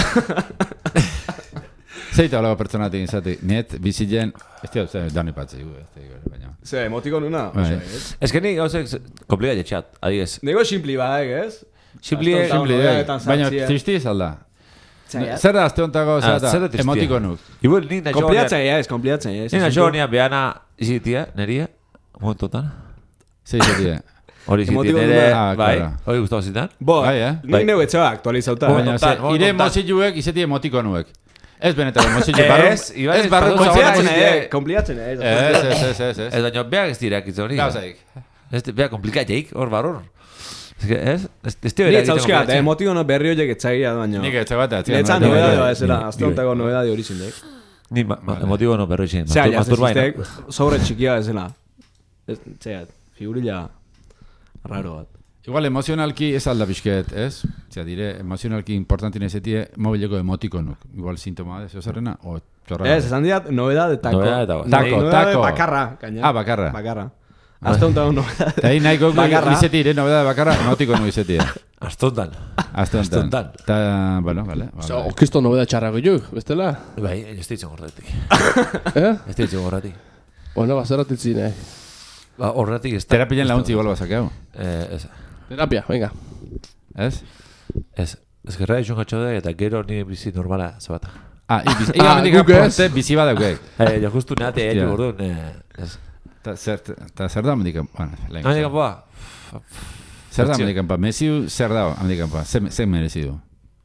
Zeite holago pertsonatik izate, net, bizitzen, ez da, dani patzi, baina... Ze, emotikon una? Ez que ni gauzek komplika jetxat, adigez. Nego simpli badak, ez? Simpli, baina tristi ez alda. Zer da azte ontako emotikonuk? Igual nik nahi kompliatzen, ez. Nik nahi behana izitia, neria, momentotan. Ze izitia? Hori zitin Emotibo ere, duna. bai, Claro. hori gustau zitan. Bai, nik neu etxea aktualizauta. Baina, Total, ire total. mozilluek izeti emotikonuek. Ez benetako mozillu barru. Iban Ez barru Kompliatzen, mozillu. Kompliatzen, Ez. Ez baina beak ez dirak izan hori. Gauzaik. Ez beak komplikateik, hor barur. Ez tio Ni etzauzkeat, emotibo no berri horiek etzagia baino. Nik etxe bat, Netzan nobedade ezela, aztontako nobedade hori zindek. Ni emotibo no berro izin. Zea, Masturbaina. jaztezistek, sobre txikia ezela. Zea, figurilla raro bat. Igual emozionalki ez alda pixket, ez? Zea, dire, emozionalki importantin ezetie mobileko emotikonuk. Igual sintoma da, zehozarrena? O, txorra. Ez, esan diat, nobedade tako. Tako. Bakarra, kaina. Bakarra. Bakarra. Aztontako nobedade. Eta nahi gok Bakarra. izeti, ire, nobeda bakarra, emotikonu izeti. Astontan. Aztontan. Ta, bueno, vale. Okisto nobeda txarrago juk, bestela? Bai, ez ditzen gorratik. Ez ditzen gorratik. Bueno, bazeratik zine. Horretik ez da. Terapien launtzi igual bazakeu. Ez. Terapia, venga. Ez? Ez gerra izun gatxo da eta gero ni bizi normala zabata. Igual guk ez. bizi badaukek. Jo justu nate egin gordun. Ez. Ta zer da mendikan, bueno, lehen. Handik kanpoa. Zer da mendikan pa, Mesiu zer da mendikan pa, zer merezi du?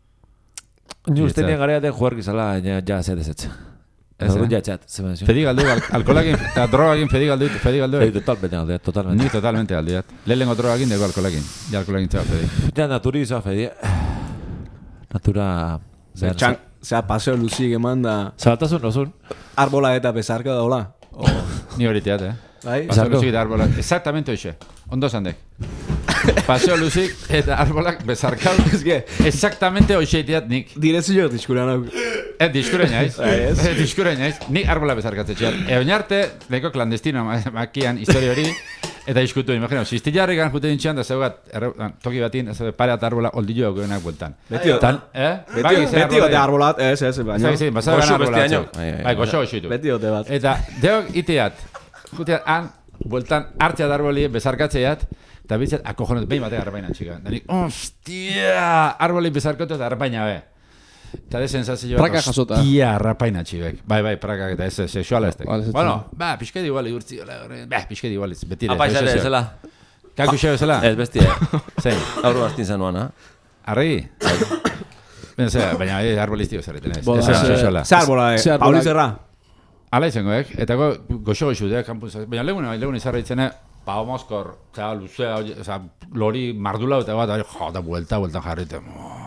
Ni uste nien gareaten jugar gizala, ja zer dezetxe. Ez hori jatxat, zer menezio. Fedi galdu, alkolakin, eta drogakin fedi galdu. Totalmente aldeat, totalmente. Ni totalmente aldeat. Lehenengo drogakin dugu alkolakin. Ja alkolakin txau fedi. Ja naturi izan fedi. Natura... Zea, paseo luzik eman da... Zabaltasun, nozun? Arbola eta bezarka da, hola? Ni hori teat, Bai? Paseo luzik eta arbolak. Exactamente hoxe. Ondo zandek. Paseo luzik eta arbolak bezarkau. Exactamente hoxe teat nik. Direzio diskuran hau. Diskure naiz. Diskure naiz. Nik arbola bezarkatze txar. Oinarte, lehiko klandestino makian historia hori. Eta iskutu, imagino, ziztilarrikan jute dintxean da zeugat, toki batin, pare bat arbola oldillo goenak bueltan. Beti ote arbolat, ez, baina. Goxu beste año. Bai, goxo goxitu. Beti ote bat. Eta, deok iteat, juteat, han, bueltan, hartzea darboli, bezarkatzeat, eta bitzat, akojonat, behin batek arbaina txika. Da nik, ostia, arboli bezarkatu eta arbaina be. Eta de sensazio bat, Praka jasota. ostia, arrapaina txibek. Bai, prakak eta ez, sexuala ez. Vale, Bueno, pixkedi igual igurtzi, pixkedi igual, betire. Apaixate ezela. Kaku xeo ezela? Ez bestia. Zein? Aurro bastin zanuan, ha? Arregi? Baina arboliztio zerreten ez. Boda, Ez sexuala. Ze arbola, Ze arbola- Pauli Zerra. Ala izangoek, eta goxo goxudeak kampuz. Baina legun izarra itzene, pao mozkor, luzea, lori mardula eta bat, da bueltan jarriten.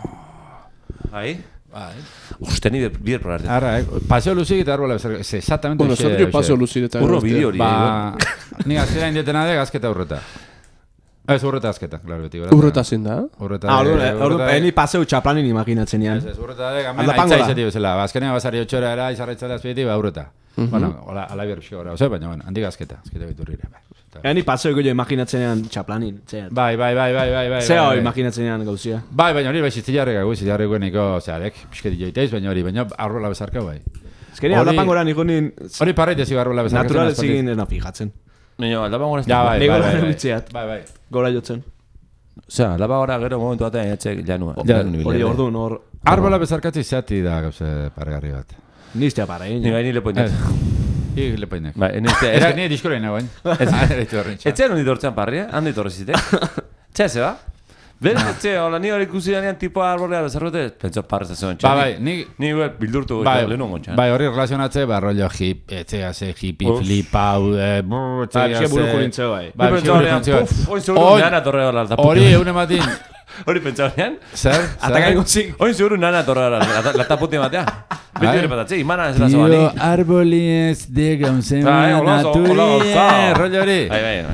Bai? Uste ni bier probarte. Arra, paseo luzik eta arbola bezarka, exactamente. Bueno, zer dio paseo luzik eta... Urro bideo hori. Ni azera indetena de gazketa urreta. Ez urreta azketa, klaro, beti. Urreta zin da? Urreta. Eni paseu txaplanin imaginatzen ean. Ez, urreta de, gamen aitza izati bezala. Azkenean basari 8 hora era, izarretzela azpietik, urreta. Bueno, ala bierrixo gara, baina, handi gazketa, azketa biturrire. Eni paseu goio imaginatzen ean txaplanin. Bai. Zeo imaginatzen ean gauzia. Bai, baina hori bai ziztilarreko niko, zearek, pixketi joiteiz, baina arrola bezarka bai. Ezkeni aldapangoran ikunin... Hori parraitez arrola bezarka. Naturalez egin ena fijatzen. Nino, aldapangoran... Ja, bai. Bai. Gora jotzen. Osea, aldapangoran gero momentu batean etxek janua. Hori orduan hor... Arbola bezarkatzi zeati da gauze pargarri bat. Niztea para egin. Ni lepoinet. I lepoinek. Bai, nizte... Ez que ni diskurein hauen. Etxean honi dortzean parria, handi torrezitek. Txea ze ba? Berez etxe, hola, ni hori ikusi danean tipo arbolea bezarrote, pentsa parreza zegoen txea. Bai, ni bildurtu lehenu gontxan. Bai, hori relazionatze, rollo hip, etxea ze, hippie, flipau, Bai, buru jurintzeo bai. Bai, pentsa honean, oin seguru nana torre gara alta. Hori, eune matin. Hori pentsa honean. Zer? Atakai gontzik. Oin seguru nana torre gara alta puti matea. Beti hori patatxe, imana ez la Tio, zobani. arboliez de gauzema Bai, hola, naturie, rollo hori.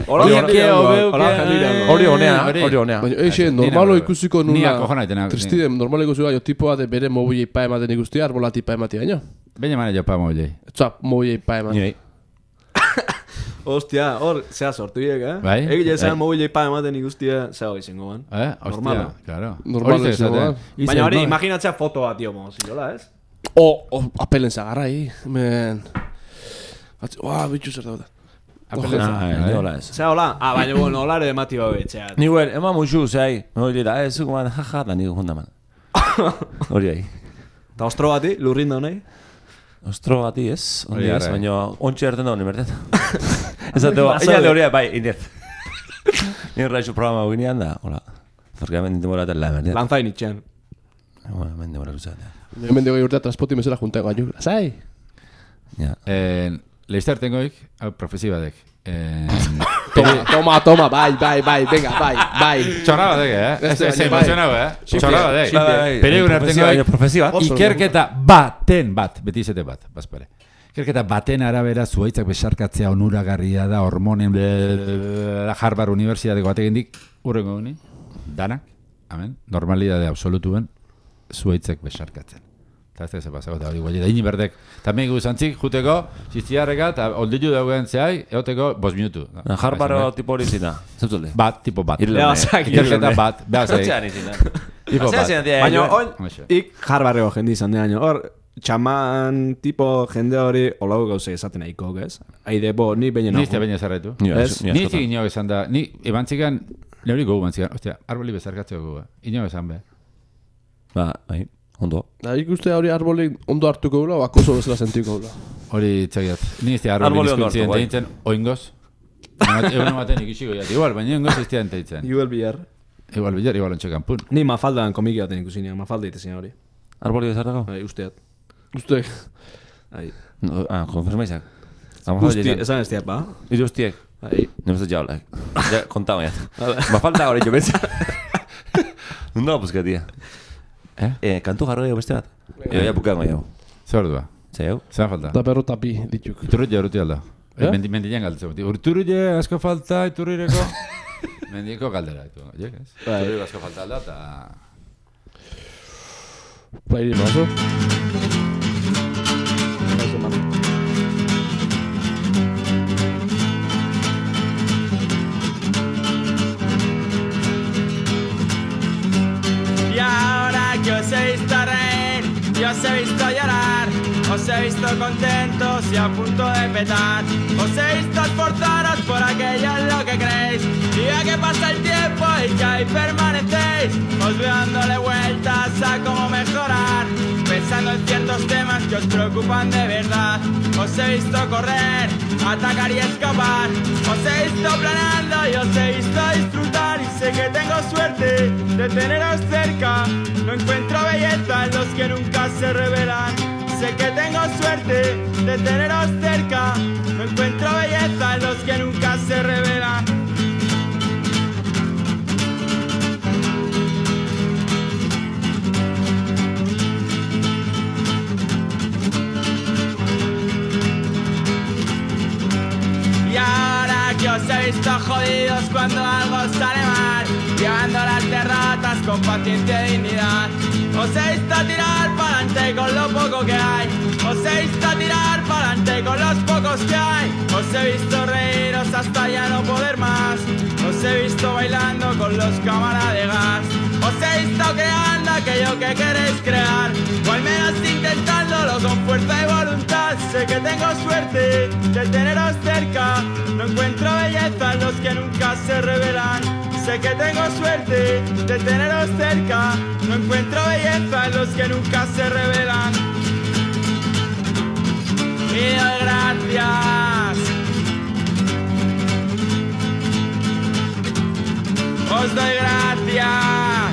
Hori honea. Baina, eixe, normalo ikusiko Ni nula... akojona itena. Tristide, normalo ikusiko jo tipoa de bere mobile ipa ematen ikustia, arbola tipa emati baino. Baina mana jopa mobilei. Etza, mobile ipa eman. Ni Ostia, hor, zea sortu biek, Bai? Egile zean mobile ipa ematen ikustia, zea hori zengo ban. Hostia, claro. Normalo izango. Baina hori, imaginatzea foto bat, tio, mozilola, ez? Apelen zagarra, men. Bitxu zer da. hola ez. Zea hola? Baina, bueno, hola ere emati babe, etxea. Ni guen, eman muxu, zehai. Hori da, ez zukuman, jaja, da niko jundaman. Hori ahi. Eta ostro bati, lurrin da honei? Ostro bati ez, Hori ondi ez, arre. baina ontsi erten da honi bertet. Ez da, ina teoria, bai, inez. Ni raixo programa guinean da, hola. Zorka hemen dintemora eta la emerdia. Lanzain itxen. Bueno, hemen demora luzatea. Hemen dugu urtea transporti mesela juntago gaiu. Lasai! Ja. Leizter tengoik, hau profesi badek. Toma, bai, venga, bai. Txorra badek, Ez emozionau, Txorra badek. Peregun artengoik, profesi bat. ikerketa bat, beti izate bat, bazpare. Ikerketa baten arabera zuaitzak besarkatzea onuragarria da, hormonen Harvard Universitateko bategendik, urrengo guni, danak, amen, normalidade absolutuen, zuaitzak besarkatzen. Eta ez da pasako, eta hori guai, da hini berdek. Eta megu zantzik, juteko, ziztiarreka, eta olditu dagoen zehai, eoteko 5 minutu. Jarbarro tipo hori zina, zautzulde. Bat, tipo bat. Ikerketa bat, behar zei. Zotzean izina. Tipo bat. Baina, ik jarbarrego jendi izan de año. Hor, txaman tipo jende hori olago gauze esaten nahiko, ez? Aide, ni baina nago. Nizte baina zerretu. Ni Nizik inoak esan da, ni ebantzikan, neuri gogu bantzikan, ostia, arboli bezarkatzeko gogu, inoak esan be. Ba, ondo. Da, ikuste hori arbolek ondo hartuko gula, o akoso bezala sentiko gula. Hori txagiat. Ni izte arboli bizkuntzien teintzen oingoz. Egun ematen ikisiko jat. Igual, baina oingoz iztea enteitzen. Igual billar. Igual ontxekan pun. Ni mafaldan komiki baten ikusinean, mafalda itezien hori. Arboli bezarrako? Usteat. Ustek. Konfirmaizak. Usti, esan ez tiap, ba? Iru ustiek. No ez jaulak. Ja, kontau ya. Ma falta hori jo betza. No, pues que tía. Kantu jarro dugu beste bat? Ja bukango jau. Zer ordua? Zeu? Zer falta? Da perro tapi dituk. Iturrutia eruti alda. Mendian galdetzen. Iturrutia asko falta, iturrireko. Mendieko galdera. Iturrireko asko falta alda, eta... Bairi, mazo. Y ahora que os he visto reír y os he visto llorar, os he visto contentos y a punto de petar, os he visto esforzaros por aquello en lo que creéis, y ya que pasa el tiempo y que ahí permanecéis, os veo dándole vueltas a cómo mejorar, pensando en ciertos temas que os preocupan de verdad. Os he visto correr, atacar y escapar, os he visto planeando y os he visto disfrutar, y sé que tengo suerte de teneros cerca, no encuentro belleza en los que nunca se revelan. Sé que tengo suerte de teneros cerca, no encuentro belleza en los que nunca se revelan. Y ahora que os he visto jodidos cuando algo sale mal, llevando las derrotas con paciencia y dignidad, os he visto tirar pa'lante con lo poco que hay, os he visto tirar pa'lante con los pocos que hay, os he visto reíros hasta ya no poder más, os he visto bailando con los cámaras de gas, os he visto creando aquello que queréis crear, o al menos intentándolo con fuerza y voluntad. Sé que tengo suerte de teneros cerca, no encuentro belleza en los que nunca se revelan. Sé que tengo suerte de teneros cerca, no encuentro belleza en los que nunca se revelan. Y doy gracias, os doy gracias.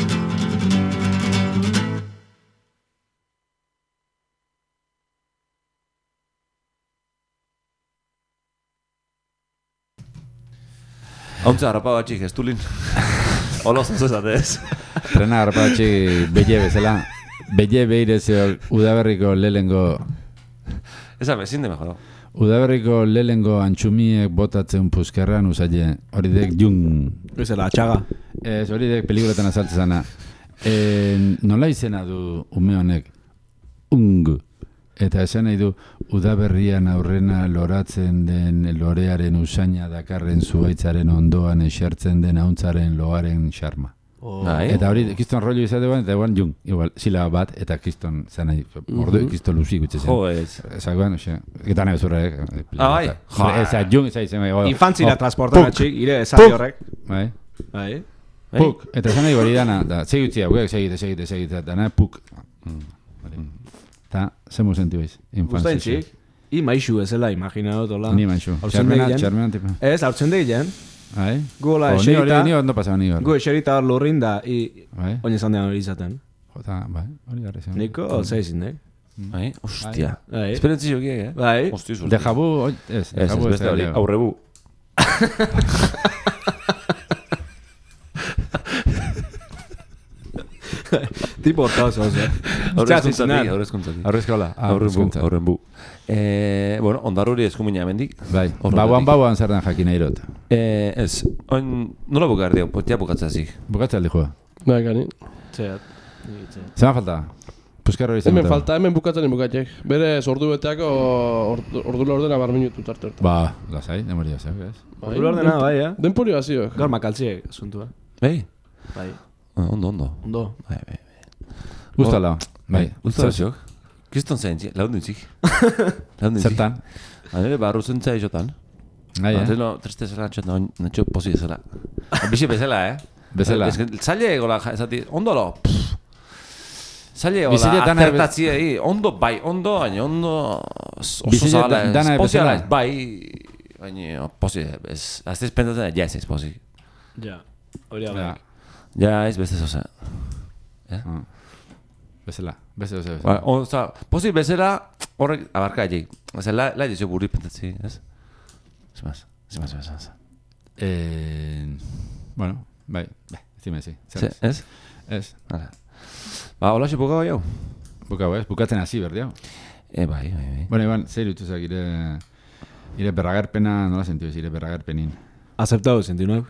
Hauntza harrapa batxik, ez tulin. Olo zonzo esatez. Trena harrapa batxik belle bezala. Belle behirez udaberriko lehengo... Esa bezin de mejorau. Udaberriko lehengo antxumiek botatzen puzkerran usaile. Hori dek jung. Ezela, atxaga. Ez, hori dek pelikuletan azaltzezana. Nola izena du ume honek? Ung. Eta esan nahi du, udaberrian aurrena loratzen den lorearen usaina dakarren zuaitzaren ondoan esertzen den hauntzaren loaren xarma. Eta hori, kiston rollo izate eta eguan jung, igual, zila bat, eta kiston zan nahi, ordu, kiston luzik utxe zen. Jo, ez. Ezaguan, oxe, eta nahi bezurra, bai. Eza, jung, eza izan, Infantzira transportan atxik, ire, ezari horrek. Bai. Bai. Puk, eta zan nahi hori dana, da, segitzi hauek, segite, dana, puk. Eta, zemu senti baiz, infantzia. Guztain txik, i maixu ezela, imaginatu tola. Ni maixu, txarmenan tipa. Ez, haurtzen de gilen. Gola Ni eserita. hori ondo pasaba ni hor. Gu eserita hor lurrin da, Bai. oin izan dean hori izaten. Jota, bai, hori garri zen. Niko, zeizin, Bai, ostia. Bai. Esperentzi jokiek, Bai. Ostia, De jabu, ez. Ez, beste hori, aurrebu. Tipo hortaz, oso. Aurrezkuntzati. Aurrenbu. Bueno, ondarruri eskumina hemendik. Bai, bauan zer den jakin airot. Ez, oin, nola bukar dio, potia bukatzazik. Bukatza aldi joa. Bai, gani. Txeat. Zema falta? Puskar hori Hemen falta, hemen bukatzen bukatxek. Berez, ordu beteako ordu laurdena 10 minutu tarte hortan. Ba, lasai, nemoria zeu, ez? Ordu laurdena, bai, Denpori bazio. Gaur makaltziek, asuntua. Bai? Bai. Ondo. Bai. Gustala, bai. Gustala ziok. Kriston zain, laundu itzik. Zertan? Anere, barru zentza izotan. Gai, Bateno, triste zela, natxo posi zela. Bixi bezala, Bezala. Zaila egola, ezati, ondolo. Zaila egola, acertatzie, ondo, bai, ondo, baina ondo oso zabala, posi ala, bai, baina posi, aztez pentatzen, ja ez posi. Ja, hori abak. Ja ez beste zoze. Bezala. Oza, posi bezala, horrek abarka egin. Oza, la dizio burri pentatzi, ez? Zimaz. Bueno, bai, estime, sí. Ez? Ez. Ba, hola xe bukau jau? Bukau, ez? Bukatzen hasi berdi hau. Bai. Bueno, Iban, zer dituzak ire berragarpena, nola sentiu ez, ire berragarpenin? Aceptado, sentiu nauk.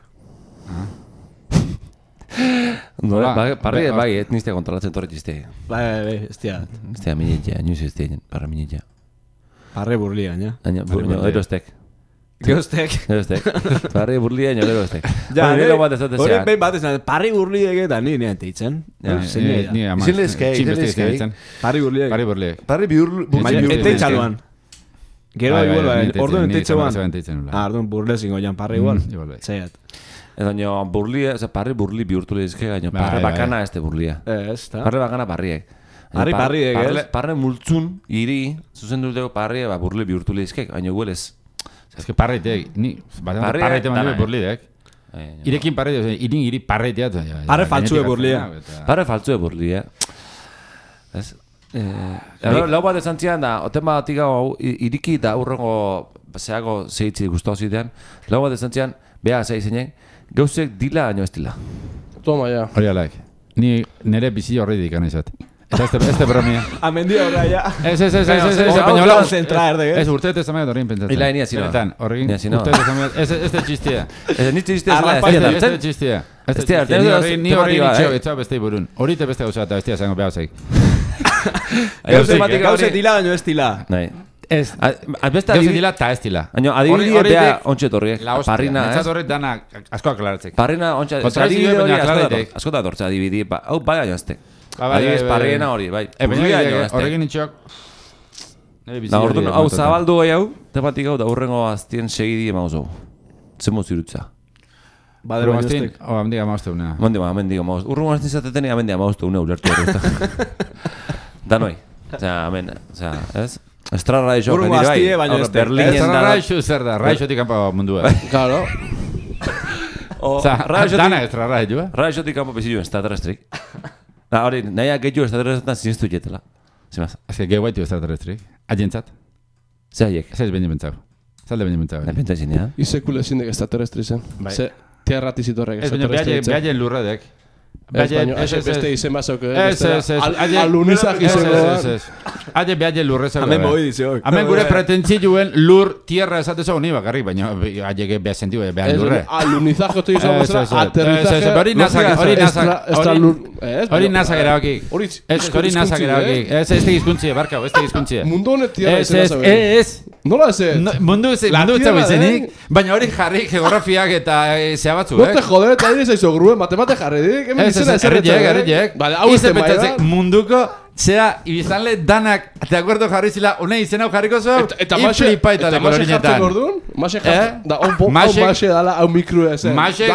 Parri, bai, ez nizte kontrolatzen torret izte. Bai, ez tia. Ez tia minetia, nioz ez tia, parra minetia. Parre burlia, ja. Erostek. Geostek. Parri burlia, gero estek. Ja, hori hori behin bat esan, parri burliek eta ni nean teitzen. Ni ama. Parri burliek. Parri Enteitzaluan. Gero igual, orduan enteitzean. Orduan burlezingo jan parri igual. Zaiat. Edo burlia, parri burli bihurtu lehizke, gaino parre bakana ez de burlia. Ez, ta. Parre bakana parriek. Parriek, ez? Parre multzun, iri, zuzen duteko parri, burli bihurtu lehizke, gaino guelez. Ez que parreitek, ni parreite mandu burliek. Irekin parreitek, iri parreitea. Parre faltzue burlia. Parre faltzue burlia. Ez? Lau bat esan zian da, oten bat hau iriki da urrengo zeago zehitzi guztau zidean. Lau bat esan zian, beha zeizenek, gauzek dila baino ez dila. Toma, ja. Hori alaik. Ni nire bizi horri dikan izat. Eta este bromia. Amendia horra, ja. Ez, urteet ez amaiot horrein pentsatzen. Ila, nia zinoa. Horrein, urteet ez amaiot, ez da txistia. Ni txistia zela, ez da txistia. Ni horrein itxeo, etxau beste burun. Horite beste gauza eta bestia zango behazeik. Gauze dila baino ez dila. Ez, gauze dila eta ez dila. Adibidie beha ontset horriek. Parrina, ez? Horret dana asko aklaratzek. Parrina ontset, adibidie hori asko da tortza adibidie. Hau bai gaino azte. Adibidez parriena hori, bai. Horrekin itxoak. Hau zabaldu gai hau, tepatik hau da urrengo aztien segidi emauz hau. Zemo zirutza. Badero baino estek. Amendik amauzte unea. Amendik amauzte. Urrengo aztien zateteni amendik amauzte unea ulertu hori. Danoi. Ez? Estrarra eixo. Urrengo aztie baino estek. Estrarra eixo zer da, raixotik kanpo mundua. Claro. Dana estrarra eixo, Raixotik kanpo biziluen extraterrestrik. Hori, nahiak gehiago extraterrestretan zineztu jetela. Zimaz. Ez que gehiago baitu extraterrestrik. Agentzat. Ze haiek? Ez behin bentzau. Zalde behin bentzau. Pentsa izin, ja? Izekule zindek extraterrestri zen. Ze, tierratizitorrek extraterrestri zen. Behaien lurredek. Ez beste izen bazauk. Ez. Alunizak izengoan. Aie behaien lurrezak. Hemen boi diziok. Hemen gure pretentzioen lur tierra esatezo honi bakarrik, baina aie beha sentiu behaien lurre. Alunizak gotu izan bezala, aterrizaje. Hori nazak erabakik. Hori nazak erabakik. Ez tegizkuntzie, barkau, ez tegizkuntzie. Mundu honet tierra izan zabe. Ez. Nola ez? Mundu etzago izenik, baina hori jarri geografiak eta zea batzu, no te joder, eta dira zaizo gruen, mate jarri dik, hemen izena erretiek. Vale, hau izan bai munduko, zea, ibizanle danak, te acuerdo jarri zila, une izena jarriko zuen, inflipaita de kolorinetan. Eta maxe jartzen maxe jartzen, da, hau maxe dala, hau mikro ez.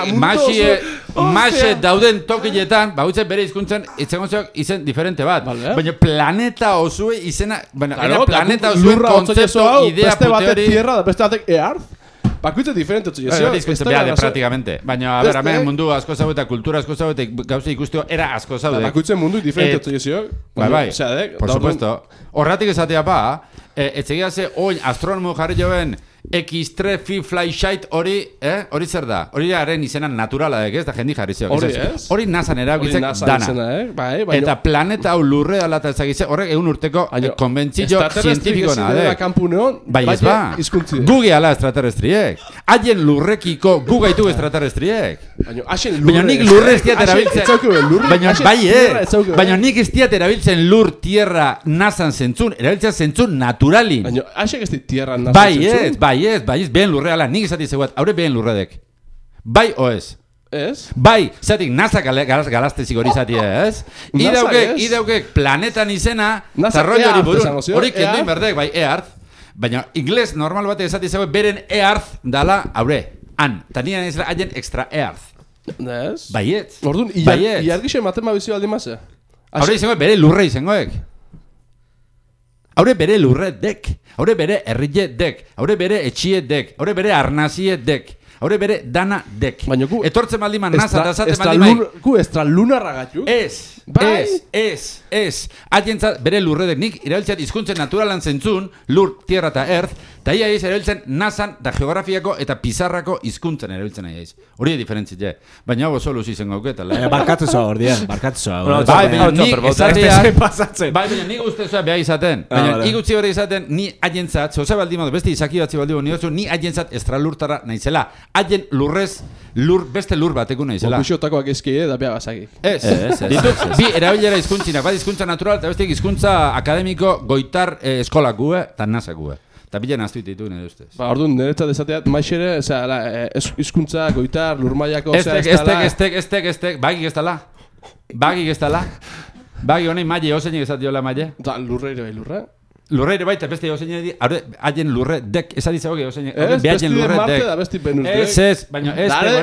Maxe dauden tokiletan, bautze bere izkuntzen, itzengoziok izen diferente bat. Baina planeta osue izena, bueno, planeta osue kontzeptu, idea beste pute batek hori. tierra, beste batek earth. Bakuitza diferente txu. Hori izkuntza behar, praktikamente. Baina, a ber, hemen mundu asko zaude eta kultura asko zaude, gauza ikusteo era asko zaude. Bakuitzen mundu diferente txu. Bai, por supuesto. Horratik esatea ba, etxegia ze, oin, astronomo jarri joen, X3 Phi Fly Shite hori zer da? Hori haren izena naturala ez da jendi jarri zeok. Hori NASAn eragitzek dana. Eta planeta hau lurre dala eta ezagitze, horrek egun urteko konbentzillo zientifiko na. Bai ez ba, gugi ala extraterrestriek. Haien lurrekiko gu gaitu extraterrestriek. Baina nik lurre ez diat erabiltzen. Baina nik ez diat erabiltzen lur tierra NASAn zentzun, erabiltzen zentzun naturalin. Baina haxek ez dit tierra NASAn zentzun. Bai ez, behen lurreala, nik izati zegoat, haure behen lurredek. Bai o ez? Ez? Bai, zatik NASA galaztezik hori zati ez? Idaukek planetan izena, zarroi hori burun, hori kenduin berdek, bai, Earth. Baina, ingles normal bate ezati zegoat, beren Earth dala, haure, han. Ta nien ez haien extra Earth. Ez? Baiet. Orduan, iargixe matema bizio aldi maze? Haure izangoek, bere lurre izangoek. Haure bere lurredek, haure bere herriedek, haure bere etxiedek, haure bere arnaziedek, haure bere dana dek. Etortzen baldiman NASA da zaten baldiman. Gu estralunarra gatu? Ez. Haientzat bere lurredek, nik irabiltzat hizkuntzen naturalan zentzun, lur, tierra eta earth, eta ia ez erabiltzen NASAn da geografiako eta pizarrako hizkuntzen erabiltzen nahi ez. Hori diferentzia. Baina hau oso luzi zen gauketala. Barkatu zoa hor dia, barkatu zoa. Bai, baina nik ustezoa behar izaten. Baina ikutzi hori izaten, ni haientzat, zehose baldimatu, beste izaki batzi baldimatu, ni haientzat estralurtara naizela. Haien lurrez, beste lur bateko naizela. Buxotakoak ezkie da behar bazakik. Ez. Bi erabilera hizkuntzinak, bat hizkuntza natural eta beste hizkuntza akademiko goitar eskolak gue eta NASA gue. Eta bilen aztu ditu nire ustez. Orduan, niretzat ezateat, maixere, hizkuntza, goitar, lurmaiako, Estek, bagik ez dala. Bagi honein maile, osenik ez diola maile. Da, lurreire bai lurre? Lurreire baita, beste osenik di, haien lurre dek, ez aditzeko gehi osenik. Besti de Marte da, besti Venus dek. Ez, baina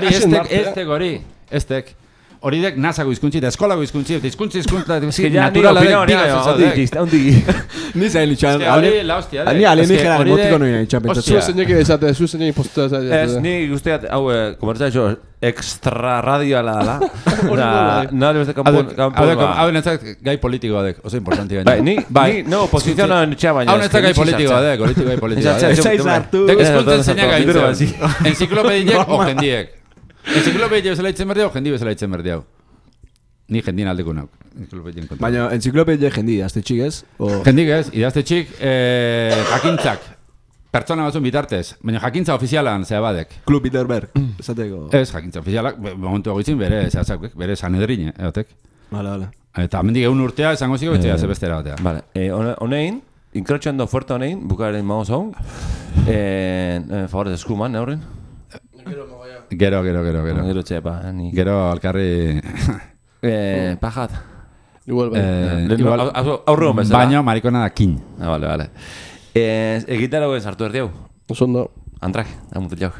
estek. Hori dek NASAko hizkuntzi eta eskolako hizkuntzi eta hizkuntzi naturala dek bigatzen zaudek. Ni zain itxan. Hori la hostia. Ni alienígena motiko noia itxan pentsatzen. Zu zeinek izate, zu zeinek impostuta izate. Ez, ni guztiat, hau, komertza iso, extra radioala dala. Nale beste kampu. Hau netzak gai politikoa dek, oso importanti gaina. Ni, no, posizionan itxea baina. Hau netzak gai politikoa dek, gai politikoa dek. Ez hartu. Dek eskuntzen zeinak gaitzen. Enziklopediek o jendiek. Entziklopedia bezala itzen berdiau, jendi bezala itzen berdiau. Ni jendien aldeko nauk. Baina entziklopedia jendi idazte txik ez? Jendik ez, idazte txik jakintzak. Pertsona batzun bitartez. Baina jakintza ofizialan zea badek. Klub Bilderberg, esateko. Ez, jakintza ofizialak, momentu egoitzin bere zehatzak, bere Sanedrin, egotek. Vale. Eta mendik egun urtea esango ziko betzea, zebestera batea. Vale, honein, inkroetxeando fuerte honein, bukaren magoz hau. Favorez eskuman, horren. Gero. Gero txepa, ni. Gero alkarri... Pajat. Igual bai. Aurre hon bezala. Baina marikona da kin. Vale. Egitara goen sartu erdiau. Osondo. Andrak, amutet jau.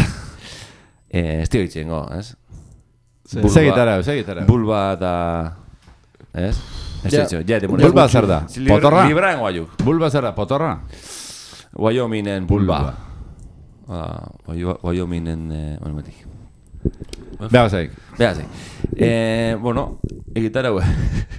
Estio itxengo, ez? Ze gitara. Bulba eta... Ez? Bulba zer da? Potorra? Libraen guaiuk. Bulba zer da? Potorra? Wyomingen bulba. Wyomingen... Onemetik. Beha zaik. Bueno, egitara hue.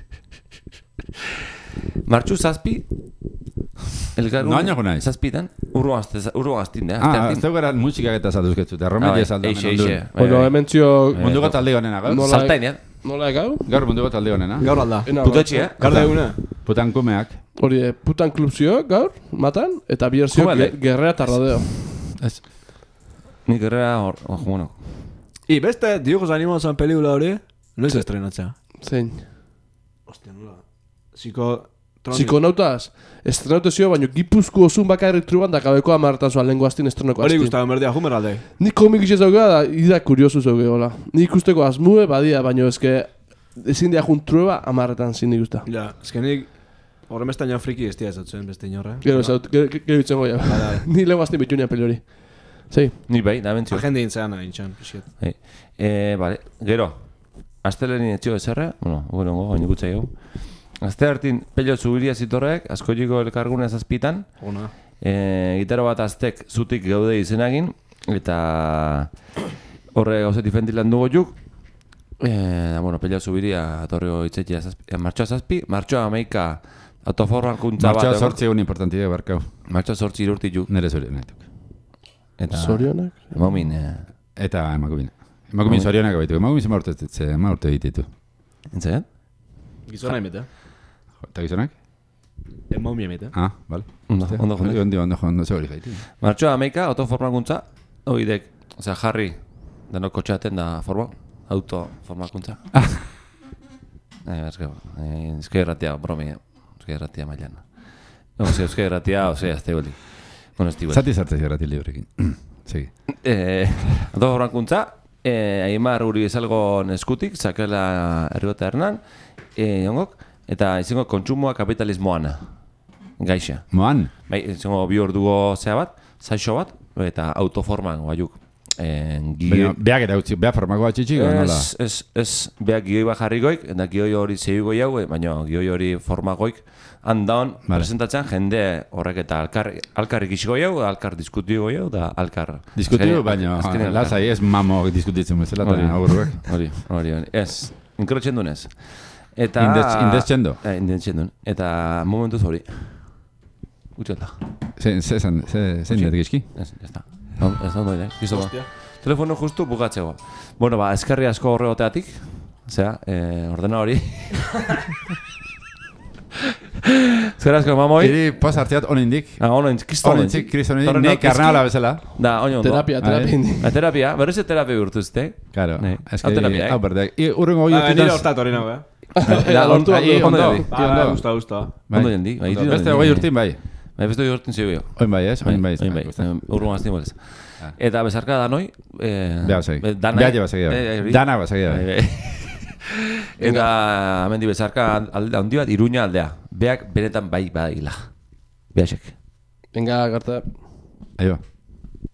Martxu zazpi. No año jo naiz. Zazpitan. Urro gaztin, ez teukera musikak eta zalduzketzut. Errometia saldu. Eixe. Bueno, hementzio... Munduko talde honena, gaur? Saltain, Nola gau? Gaur munduko talde honena. Gaur alda. Putetxi, Gaur da eguna. Putan kumeak. Hori, putan klubzio gaur, matan, eta bierzio gerrea eta rodeo. Ez. Ni gerrea bueno. I beste, diogos animozan pelikula hori, noiz estrenatzea. Zein? Ostia, nola. Psikonautaz. Estrenatuzio, baina Gipuzko osun bakarrik truban da kabeko amartan zoan lengua astin estrenako astin. Hori guztaben berdia, jumer alde. Nik komik izaz daugea da, ida kuriosu zauge, hola. Nik ikusteko azmue badia, baina ezke ezin dia jun trueba amarretan zin nik usta. Ja, ezke nik horren bestaino friki ez dia ezatzen beste inorre. Gero bitzen goia. Ni lengua astin bitunean peli hori. Zei? Ni bai, da bentzio. Agende intzean hain txan, pixet. Vale, gero. Azteleni etxio ezerre, bueno, goin ikutza jau. Azte hartin pelio zubiria zitorrek, askoiko elkargune zazpitan. Ona. Gitaro bat aztek zutik gaude izenagin, Eta horre gauzet difendilan dugu juk. Bueno, pelea zubiria torrio itzetia martxoa zazpi, martxoa ameika autoformakuntza bat. Martxoa sortzi egun importantia barkau. Martxoa sortzi irurti juk. Nere zorionak. Eta Zorionak? Emakumin. Eta emakumin. Emakumin zorionak baitu. Emakumin zema urte dititu. Entzaiat? Gizona emete. Eta gizonak? Emaumi emete. Ah, bale. Ondo seguri jaiti. Martxoa ameika autoformakuntza, oidek, osea, jarri, denok kotxeaten da forma, autoformakuntza. Euskal Irratia, bromi, Euskal Irratia mailan. Euskal Irratia, azte goli. Bueno, esti goli. Zati zartzez irrati librekin. Segi. Autoformakuntza, Aimar uri esalgo neskutik, zakela herriota hernan, jongok, eta izango kontsumoa kapitalismoana. Gaixa. Moan? Bai, izango bi orduko zea bat, saixo bat, eta autoforman guaiuk. Beak era utzi, beak formako bat txitxik, nola? Ez, beak gioi bat jarri goik, eta gioi hori zeiu goi hau, baina gioi hori formagoik, handaon, presentatzen jende horrek eta alkar ikisiko hau, alkar diskutio hau, da alkar... Diskutio, baina, lasai, ez mamo diskutitzen bezala, eta aurruak. Hori, ez, inkrotxen dunez. Eta... Indestxendo. Indestxendo, eta momentuz hori. Gutxelta. Zein dut gizki? Ez da. Ez da ondo, gizo ba. Telefono justu bukatzeko. Bueno, ba, eskerri asko horregoteatik. Zera, ordena hori. Zer asko, mamoi? Iri poz hartziat onindik. Onindik, kriston onindik, ne karnaola bezala. Da, oin ondo. Terapia indik. Terapia, berriz terapia urtuzte. Claro, eski, hau berdeak. Urrengo hori urtitas... Nire hortat hori nago, Ondo. Gusta. Ondo jendi. Beste hori urtin bai. Beste hori urtin zio. Oin bai, ez? Oin bai. Urrun aztin bolez. Eta bezarka da noi. Beha basegi. Beha basegi. Dana basegi. Eta amendi bezarka handi bat Iruña aldea. Beak benetan bai badaila. Behaxek. Venga, Garta. Aio.